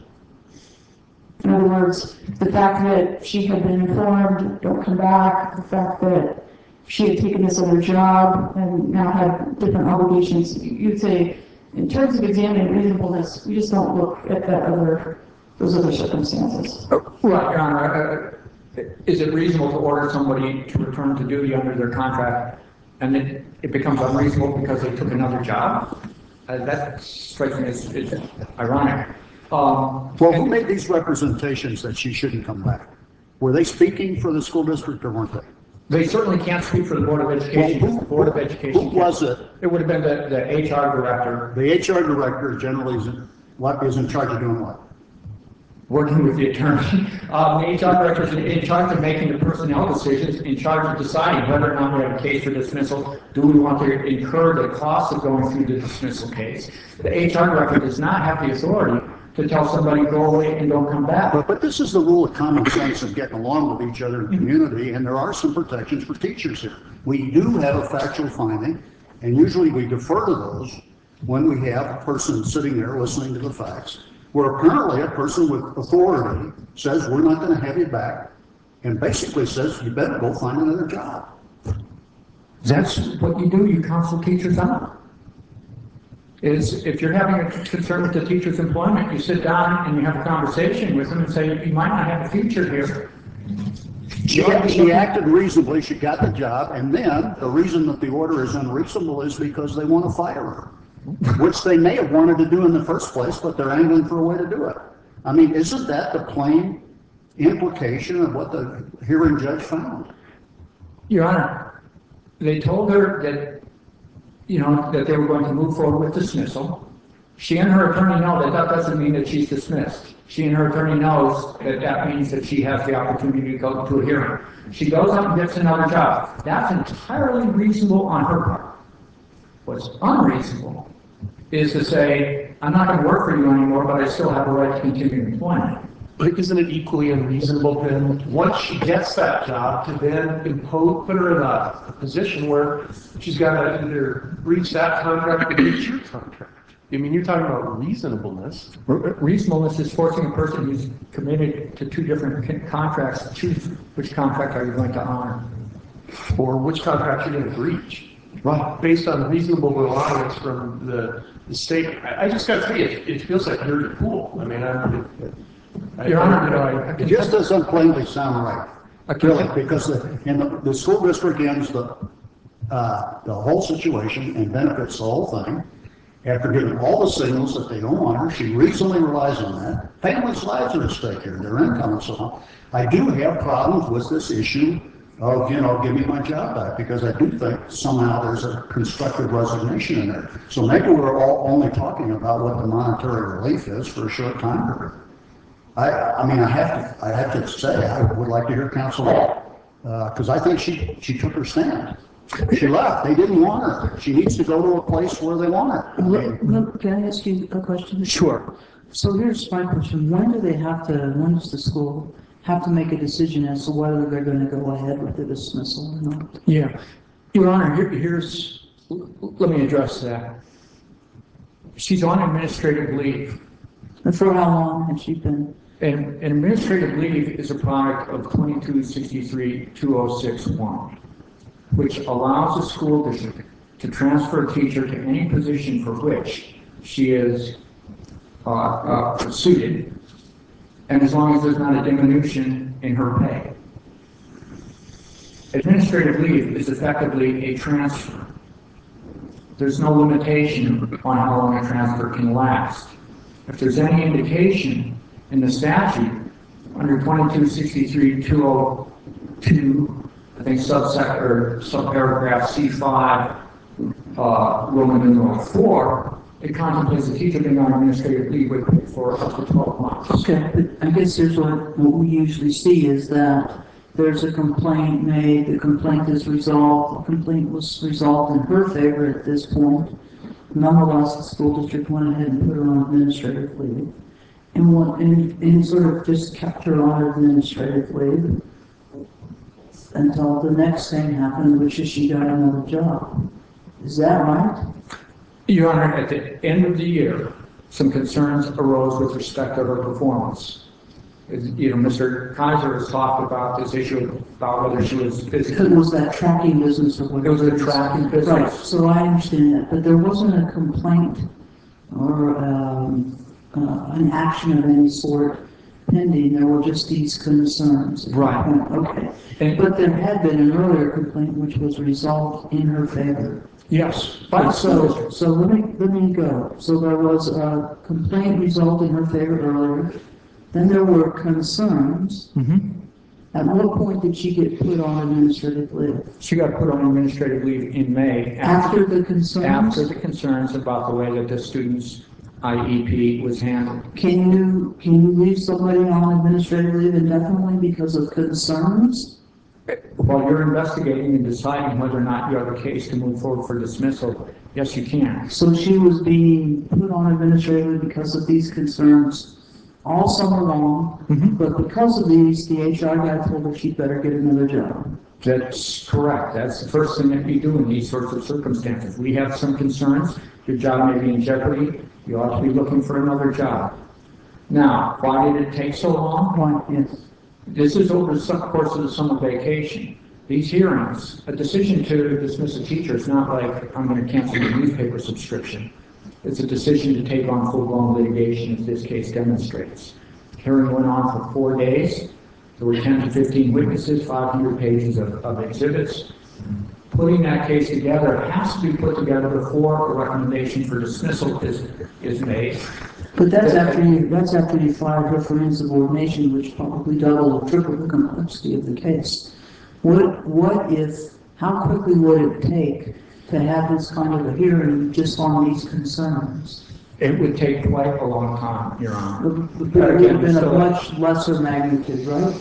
In other words, the fact that she had been informed, don't come back, the fact that she had taken this other job and now had different obligations, you'd say, in terms of examining reasonableness, we just don't look at that other, those other circumstances. Right, Your Honor. Uh, is it reasonable to order somebody to return to duty under their contract and it, it becomes unreasonable because they took another job? Uh, that strikes me as, as ironic. Um, well, who made these representations that she shouldn't come back? Were they speaking for the school district or weren't they? They certainly can't speak for the Board of Education. Well, who, the Board of Education. Who was it? It would have been the, the H R director. The H R director generally is in, what, is in charge of doing what? Working with the attorney. Um, the H R director is in, in charge of making the personnel decisions, in charge of deciding whether or not we have a case for dismissal. Do we want to incur the cost of going through the dismissal case? The H R director does not have the authority to tell somebody go away and don't come back. But, but this is the rule of common sense of getting along with each other in the community, and there are some protections for teachers here. We do have a factual finding, and usually we defer to those when we have a person sitting there listening to the facts, where apparently a person with authority says, we're not going to have you back, and basically says, you better go find another job. That's what you do, you counsel teachers out. Is if you're having a concern with the teacher's employment, you sit down and you have a conversation with them and say, you might not have a future here. She, she acted reasonably, she got the job, and then the reason that the order is unreasonable is because they want to fire her, which they may have wanted to do in the first place, but they're angling for a way to do it. I mean, isn't that the plain implication of what the hearing judge found? Your Honor, they told her that you know, that they were going to move forward with dismissal. She and her attorney know that that doesn't mean that she's dismissed. She and her attorney knows that that means that she has the opportunity to go to a hearing. She goes out and gets another job. That's entirely reasonable on her part. What's unreasonable is to say, I'm not going to work for you anymore, but I still have a right to continue employment. But isn't it equally unreasonable then, once she gets that job, to then impose, put her in a, a position where she's got to either breach that contract or breach your contract? I mean, you're talking about reasonableness. Reasonableness is forcing a person who's committed to two different contracts to choose which contract are you going to honor. Or which contract you're going to breach. Right. Based on reasonable reliance from the, the state. I, I just got to tell you, it, it feels like dirty pool. I mean, I'm... I, Your Honor, you know, I, I it just doesn't plainly sound right. Really, because the, in the, the school district ends the, uh, the whole situation and benefits the whole thing. After giving all the signals that they don't want her, she reasonably relies on that. Families' lives are at stake here, their income and so on. I do have problems with this issue of, you know, give me my job back, because I do think somehow there's a constructive resignation in there. So maybe we're all only talking about what the monetary relief is for a short time period. I, I mean, I have to, I have to say, I would like to hear counsel, because I think she, she took her stand. She left. They didn't want her. She needs to go to a place where they want her. I mean, Look, look, can I ask you a question? Sure. So here's my question. When do they have to, when does the school have to make a decision as to whether they're going to go ahead with the dismissal or not? Yeah. Your Honor, here, here's, let me address that. She's on administrative leave. And for how long has she been? And, and administrative leave is a product of twenty-two sixty-three two oh six one, which allows the school district to transfer a teacher to any position for which she is uh, uh, suited, and as long as there's not a diminution in her pay. Administrative leave is effectively a transfer. There's no limitation on how long a transfer can last. If there's any indication in the statute, under twenty-two sixty-three two oh two, I think subsect or subparagraph C five, uh, Roman numeral four, it contemplates the teacher being on administrative leave for up to twelve months. Okay, but I guess here's what, what we usually see is that there's a complaint made, the complaint is resolved, the complaint was resolved in her favor at this point. Nonetheless, the school district went ahead and put her on administrative leave. And, what, and, and sort of just kept her on administrative leave until the next thing happened, which is she got another job. Is that right? Your Honor, at the end of the year, some concerns arose with respect to her performance. You know, Mister Kaiser has talked about this issue about whether she was physically. It was that tracking business or whatever. It was a tracking business. Right, so I understand that, but there wasn't a complaint or um, uh, an action of any sort pending. There were just these concerns. Right. Okay. And, But there had been an earlier complaint which was resolved in her favor. yes. But So, so let me, let me go. So there was a complaint resolved in her favor earlier. Then there were concerns. Mhm. At what point did she get put on administrative leave? She got put on administrative leave in May. After the concerns? After the concerns about the way that the student's I E P was handled. Can you, can you leave somebody on administrative leave indefinitely because of concerns? While you're investigating and deciding whether or not you have a case to move forward for dismissal, yes, you can. So she was being put on administrative leave because of these concerns all summer long, Mhm. but because of these, the H R guy told her she'd better get another job. That's correct. That's the first thing that you do in these sorts of circumstances. We have some concerns. Your job may be in jeopardy. You ought to be looking for another job. Now, why did it take so long? Right, yes. This is over the course of the summer vacation. These hearings, a decision to dismiss a teacher is not like, I'm going to cancel your newspaper subscription. It's a decision to take on full-blown litigation, as this case demonstrates. Hearing went on for four days. There were ten to fifteen witnesses, five hundred pages of, of exhibits. Putting that case together has to be put together before a recommendation for dismissal is, is made. But that's after you, that's after you fired her for insubordination, which probably doubled or tripled the complexity of the case. What, what if, how quickly would it take to have this kind of a hearing just on these concerns? It would take quite a long time, Your Honor. It would have been a much lesser magnitude, right?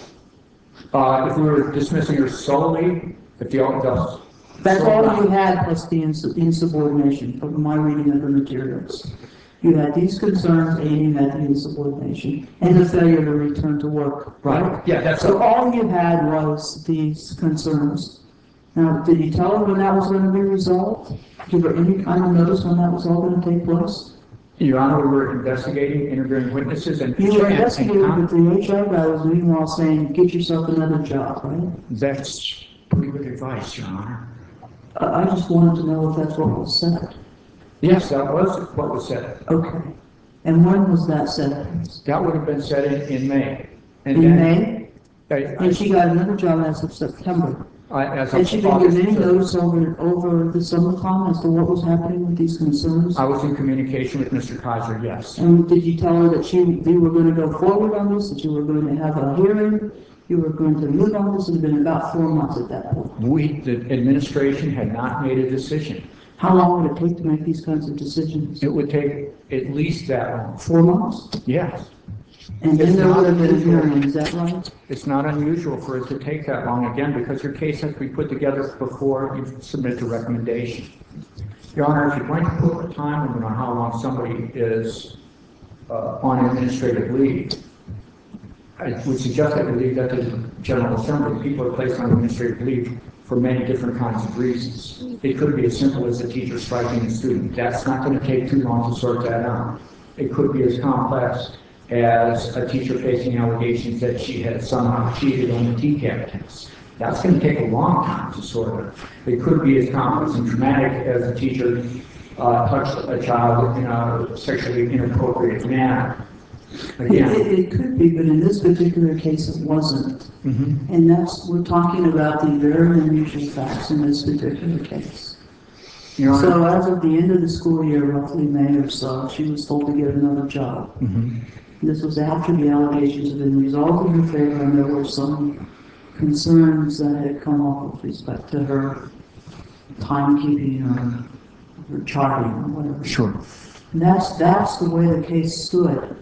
Uh, if we were dismissing her solely, if the, the That's all you had plus the ins- insubordination from my reading of the materials. You had these concerns and you had the insubordination and the failure to return to work, right? Yeah, that's So a- all you had was these concerns. Now, did you tell her when that was going to be resolved? Give her any kind of notice when that was all going to take place? Your Honor, we were investigating, interviewing witnesses, and You were and- investigating, and- but the H R guy was meanwhile saying, get yourself another job, right? That's pretty good advice, Your Honor. I I just wanted to know if that's what was said. Yes, that was what was said. Okay. And when was that said? That would have been said in, in May. And In then- May? I- And she got another job as of September. I, as Had of she been August given any third, notice over, over the summertime as to what was happening with these concerns? I was in communication with Mister Kaiser, yes. And did you tell her that she, you were going to go forward on this, that you were going to have a hearing, you were going to move on this? It had been about four months at that point. We, the administration, had not made a decision. How long would it take to make these kinds of decisions? It would take at least that long. Four months? Yes. And then It's there not would have been a unusual. hearing, is that right? It's not unusual for it to take that long, again, because your case has to be put together before you submit the recommendation. Your Honor, if you're going to put a time limit on how long somebody is uh, on administrative leave, I would suggest that we leave that to the General Assembly. People are placed on administrative leave for many different kinds of reasons. It could be as simple as a teacher striking a student. That's not going to take too long to sort that out. It could be as complex as a teacher facing allegations that she had somehow cheated on the T CAP test. That's going to take a long time to sort out. It could be as complex and traumatic as a teacher uh, touched a child in a sexually inappropriate manner. It, Again, it, it could be, but in this particular case, it wasn't. mhm. And that's, we're talking about the very unusual facts in this particular case. Your Honor, So as of the end of the school year, roughly May or so, she was told to get another job. mhm. This was after the allegations had been resolved in her favor, and there were some concerns that had come up with respect to her timekeeping or her charting or whatever. Sure. And that's, that's the way the case stood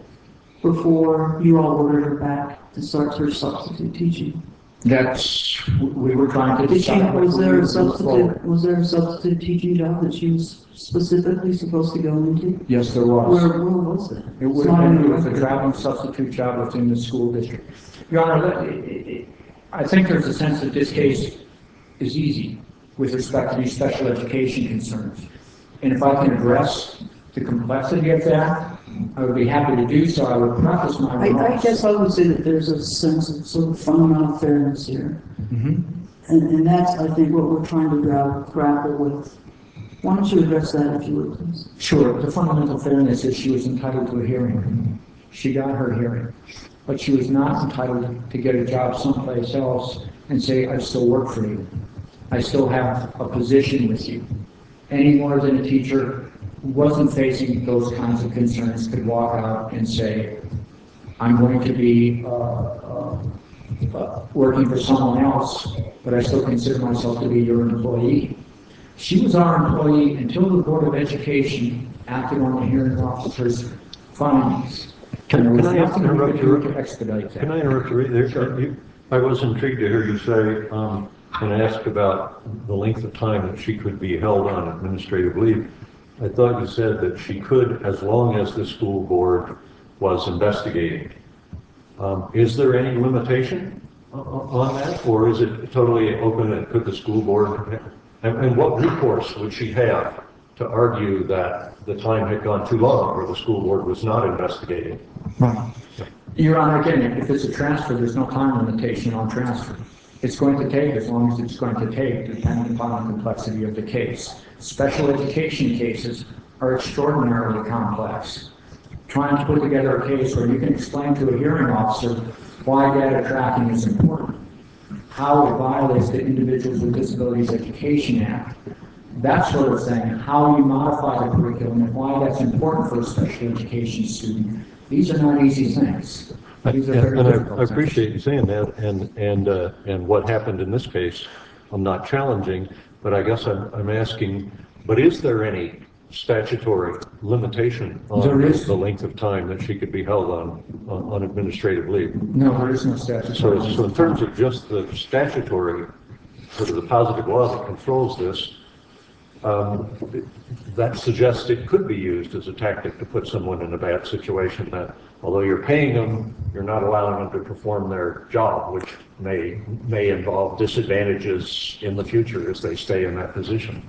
before you all ordered her back to start her substitute teaching. That's, we were trying to Did she, decide. was whether there we a would move forward. substitute, was there a substitute teaching job that she was specifically supposed to go into? Yes, there was. Where, where was it? It would It's have not in been, the it was a record. traveling substitute job within the school district. Your Honor, let- it- it- I think there's a sense that this case is easy with respect to these special education concerns. And if I can address the complexity of that, I would be happy to do so. I would preface my I, I remarks. guess I would say that there's a sense of sort of fundamental fairness here. Mhm. And, and that's, I think, what we're trying to gra- grapple with. Why don't you address that if you would, please? Sure, the fundamental fairness is she was entitled to a hearing. She got her hearing, but she was not entitled to get a job someplace else and say, I still work for you. I still have a position with you. Any more than a teacher who wasn't facing those kinds of concerns could walk out and say, I'm going to be uh, uh, uh, working for someone else, but I still consider myself to be your employee. She was our employee until the Board of Education acted on the hearing officer's findings. Can- And there can was I nothing we interrupt could you? do to expedite that. Can I interrupt you right there? Sure. You- I was intrigued to hear you say, um, when asked about the length of time that she could be held on administrative leave, I thought you said that she could, as long as the school board was investigating. Um, is there any limitation o- o- on that, or is it totally open, and could the school board, and, and what recourse would she have to argue that the time had gone too long, or the school board was not investigating? Right. Your Honor, again, if it's a transfer, there's no time limitation on transfer. It's going to take as long as it's going to take, depending upon the complexity of the case. Special education cases are extraordinarily complex. Trying to put together a case where you can explain to a hearing officer why data tracking is important, how it violates the Individuals with Disabilities Education Act, that sort of thing, how you modify the curriculum and why that's important for a special education student. These are not easy things. These are very And I- difficult I things. appreciate you saying that, and, and, uh, and what happened in this case, I'm not challenging, but I guess I'm, I'm asking, but is there any statutory limitation There on is. the length of time that she could be held on, on on administrative leave? No, there is no statutory. So, so in terms of just the statutory, sort of the positive law that controls this, um, that suggests it could be used as a tactic to put someone in a bad situation, that although you're paying them, you're not allowing them to perform their job, which may, may involve disadvantages in the future as they stay in that position.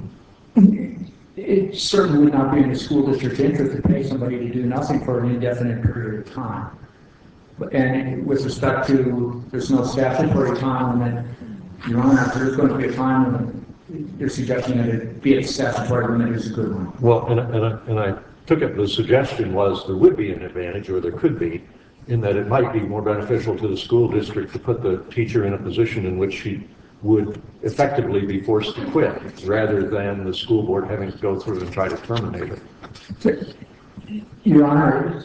It certainly would not be in the school district's interest to pay somebody to do nothing for an indefinite period of time. But- And with respect to, there's no statutory time limit, Your Honor, if there's going to be a time limit, you're suggesting that it be a statutory limit is a good one. Well, and, and, I, and I took it, the suggestion was there would be an advantage, or there could be, in that it might be more beneficial to the school district to put the teacher in a position in which she would effectively be forced to quit, rather than the school board having to go through and try to terminate her. Your Honor,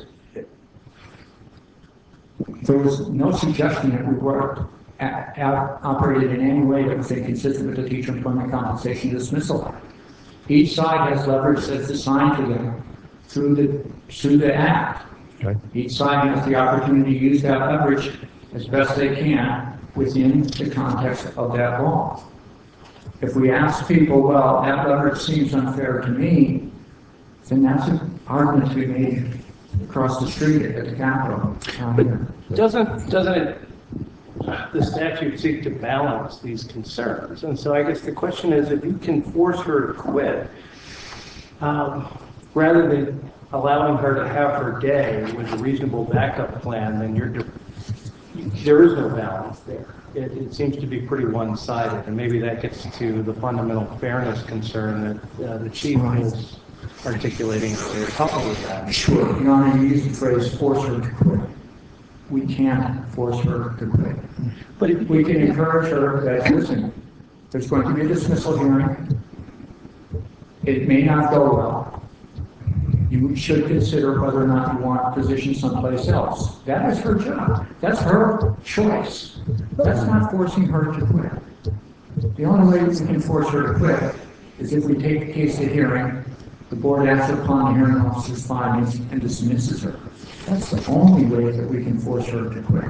there was no suggestion that we were a- a- operated in any way that was inconsistent with the Teacher Employment Compensation Dismissal Act. Each side has leverage that's assigned to them through the, through the act. Okay. Each side has the opportunity to use that leverage as best they can within the context of that law. If we ask people, well, that leverage seems unfair to me, then that's an argument to be made across the street at the Capitol. Um, Doesn't, doesn't it, the statute seek to balance these concerns? And so I guess the question is, if you can force her to quit, um, rather than allowing her to have her day with a reasonable backup plan, then you're, there is no balance there. It, it seems to be pretty one-sided, and maybe that gets to the fundamental fairness concern that uh, the chief is articulating to couple with that. Sure. Your Honor, you used the phrase force her to quit. We can't force her to quit. But if We can encourage her that, listen, there's going to be a dismissal hearing. It may not go well. You should consider whether or not you want a position someplace else. That is her job. That's her choice. That's not forcing her to quit. The only way we can force her to quit is if we take the case to hearing, the board acts upon the hearing officer's findings and dismisses her. That's the only way that we can force her to quit.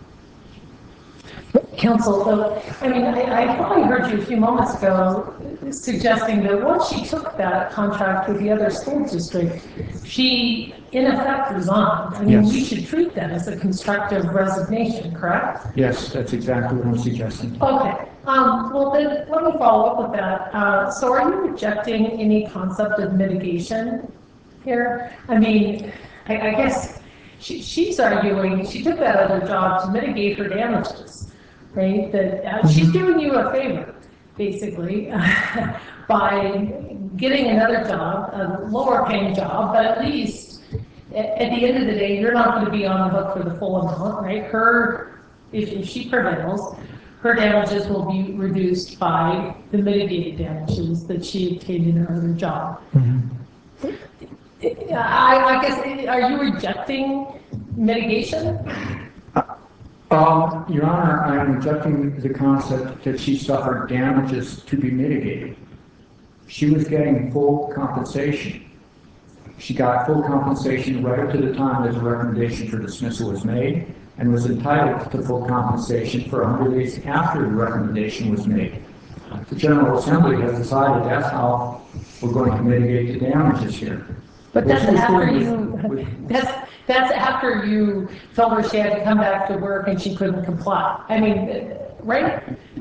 Counsel, though, I mean, I, I thought I heard you a few moments ago suggesting that once she took that contract with the other school district, she, in effect, resigned. I mean, Yes. we should treat that as a constructive resignation, correct? Yes, that's exactly what I'm suggesting. Okay. Um, well, then, let me follow up with that. Uh, so are you rejecting any concept of mitigation here? I mean, I, I guess she, she's arguing she took that other job to mitigate her damages. Right, that uh, she's doing you a favor, basically, by getting another job, a lower paying job, but at least at, at the end of the day, you're not going to be on the hook for the full amount, right? Her, if, if she prevails, her damages will be reduced by the mitigated damages that she obtained in her other job. Mm-hmm. I, I guess, are you rejecting mitigation? Um, Your Honor, I am rejecting the concept that she suffered damages to be mitigated. She was getting full compensation. She got full compensation right up to the time that the recommendation for dismissal was made, and was entitled to full compensation for one hundred days after the recommendation was made. The General Assembly has decided that's how we're going to mitigate the damages here. But What that's she was after doing you, was- was- that's, that's after you told her she had to come back to work and she couldn't comply. I mean, right?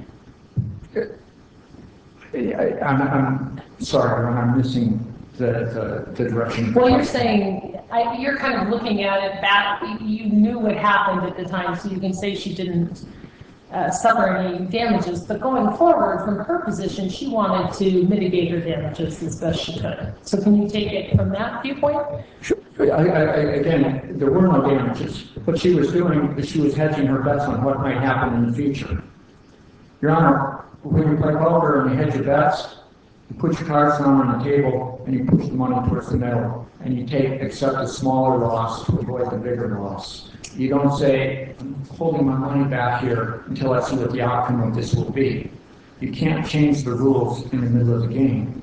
I- I'm, I'm sorry, I'm missing the, the, the direction. Well, you're saying, I, you're kind of looking at it back, you knew what happened at the time, so you can say she didn't uh, suffer any damages, but going forward from her position, she wanted to mitigate her damages as best she could. So can you take it from that viewpoint? Sure. I, I, I, again, there were no damages. What she was doing is she was hedging her bets on what might happen in the future. Your Honor, when you play poker and you hedge your bets, you put your cards down on the table and you push the money towards the middle, and you take, accept a smaller loss to avoid the bigger loss. You don't say, I'm holding my money back here until I see what the outcome of this will be. You can't change the rules in the middle of the game.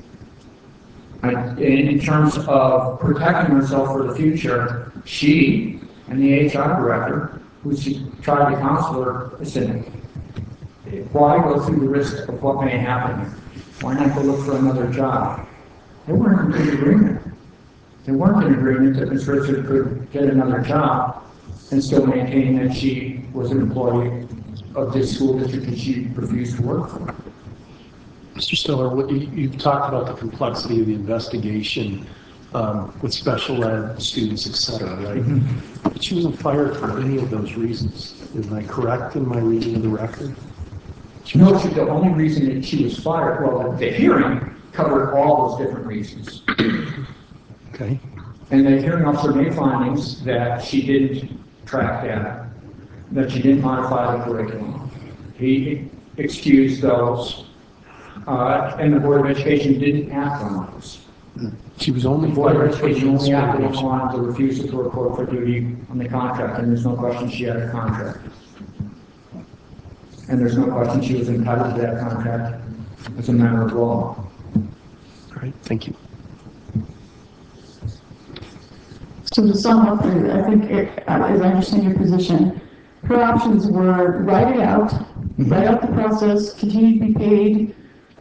In terms of protecting herself for the future, she and the H R director, who she tried to counsel her, said, why go through the risk of what may happen? Why not go look for another job? They weren't in agreement. They weren't in agreement that Miz Richard could get another job and still maintain that she was an employee of this school district that she refused to work for. Mister Stiller, what you, you've talked about the complexity of the investigation um, with special ed students, et cetera, right? Mm-hmm. But she wasn't fired for any of those reasons. Am I correct in my reading of the record? No, she, the only reason that she was fired, well, the hearing covered all those different reasons. Okay. And the hearing officer made findings that she didn't track data, that she didn't modify the curriculum. He excused those. Uh, and the Board of Education didn't act on those. She was only The Board of fired for Education only acted insubordination. upon the refusal to report for duty on the contract, and there's no question she had a contract. And there's no question she was entitled to that contract as a matter of law. All right, thank you. So to sum up, I I think, it- as I understand your position, her options were write it out, write out the process, continue to be paid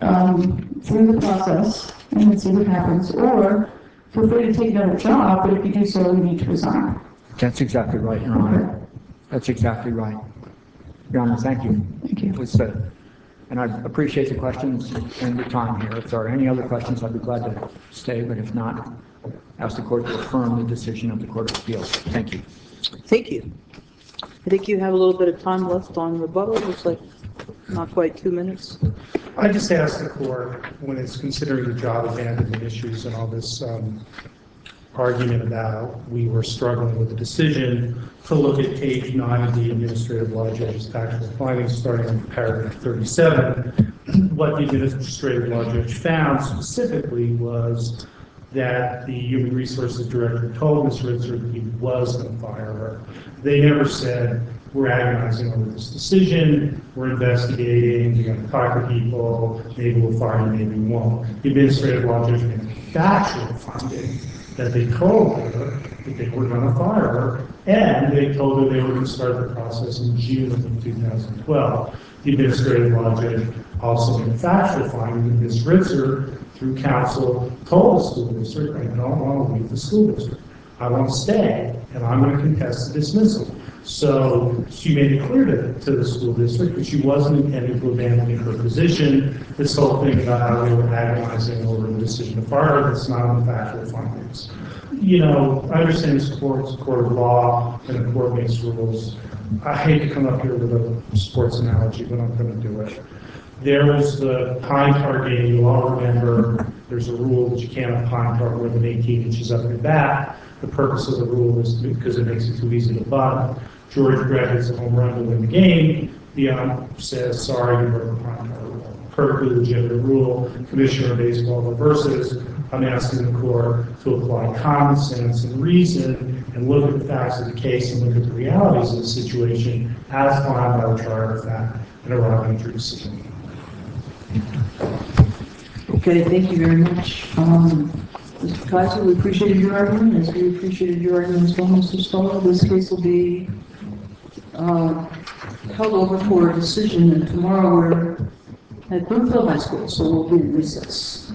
um, through the process, and then see what happens, or feel free to take another job, but if you do so, you need to resign. That's exactly right, Your Honor. That's exactly right. Your Honor, thank you. Thank you. It was, uh, and I appreciate the questions and the time here. If there are any other questions, I'd be glad to stay, but if not, ask the court to affirm the decision of the Court of Appeals. Thank you. Thank you. I think you have a little bit of time left on rebuttal. Looks like not quite two minutes. I just asked the court, when it's considering the job abandonment issues and all this um, argument about we were struggling with the decision, to look at page nine of the administrative law judge's factual findings, starting in paragraph thirty-seven. What the administrative law judge found specifically was that the Human Resources Director told Miz Ritzer that he was going to fire her. They never said, we're agonizing over this decision, we're investigating, we're going to talk to people, maybe we'll fire you, maybe we won't. The administrative law judge made a factual finding that they told her that they were going to fire her, and they told her they were going to start the process in June of two thousand twelve. The administrative law judge also made a factual finding that Miz Ritzer, through counsel, told the school district, I don't want to leave the school district. I want to stay, and I'm going to contest the dismissal. So she made it clear to, to the school district that she wasn't intending to abandon her position. This whole thing about how they were agonizing over the decision to fire her, that's not on the factual findings. You know, I understand this court's a court of law, and the court makes rules. I hate to come up here with a sports analogy, but I'm going to do it. There was the pine tar game, you all remember, there's a rule that you can't have pine tar more than eighteen inches up your back. The purpose of the rule is because it makes it too easy to bunt. George Brett hits a home run to win the game. The ump says, sorry, you broke the pine tar rule. Perfectly legitimate rule. Commissioner of Baseball reverses. I'm asking the court to apply common sense and reason and look at the facts of the case and look at the realities of the situation as found by the trier of fact and arriving at your decision. Okay, thank you very much. Um, Mister Kaiser, we appreciated your argument, as we appreciated your argument as well, Mister Stoller. This case will be uh, held over for a decision, and tomorrow we're at Bloomfield High School, so we'll be in recess.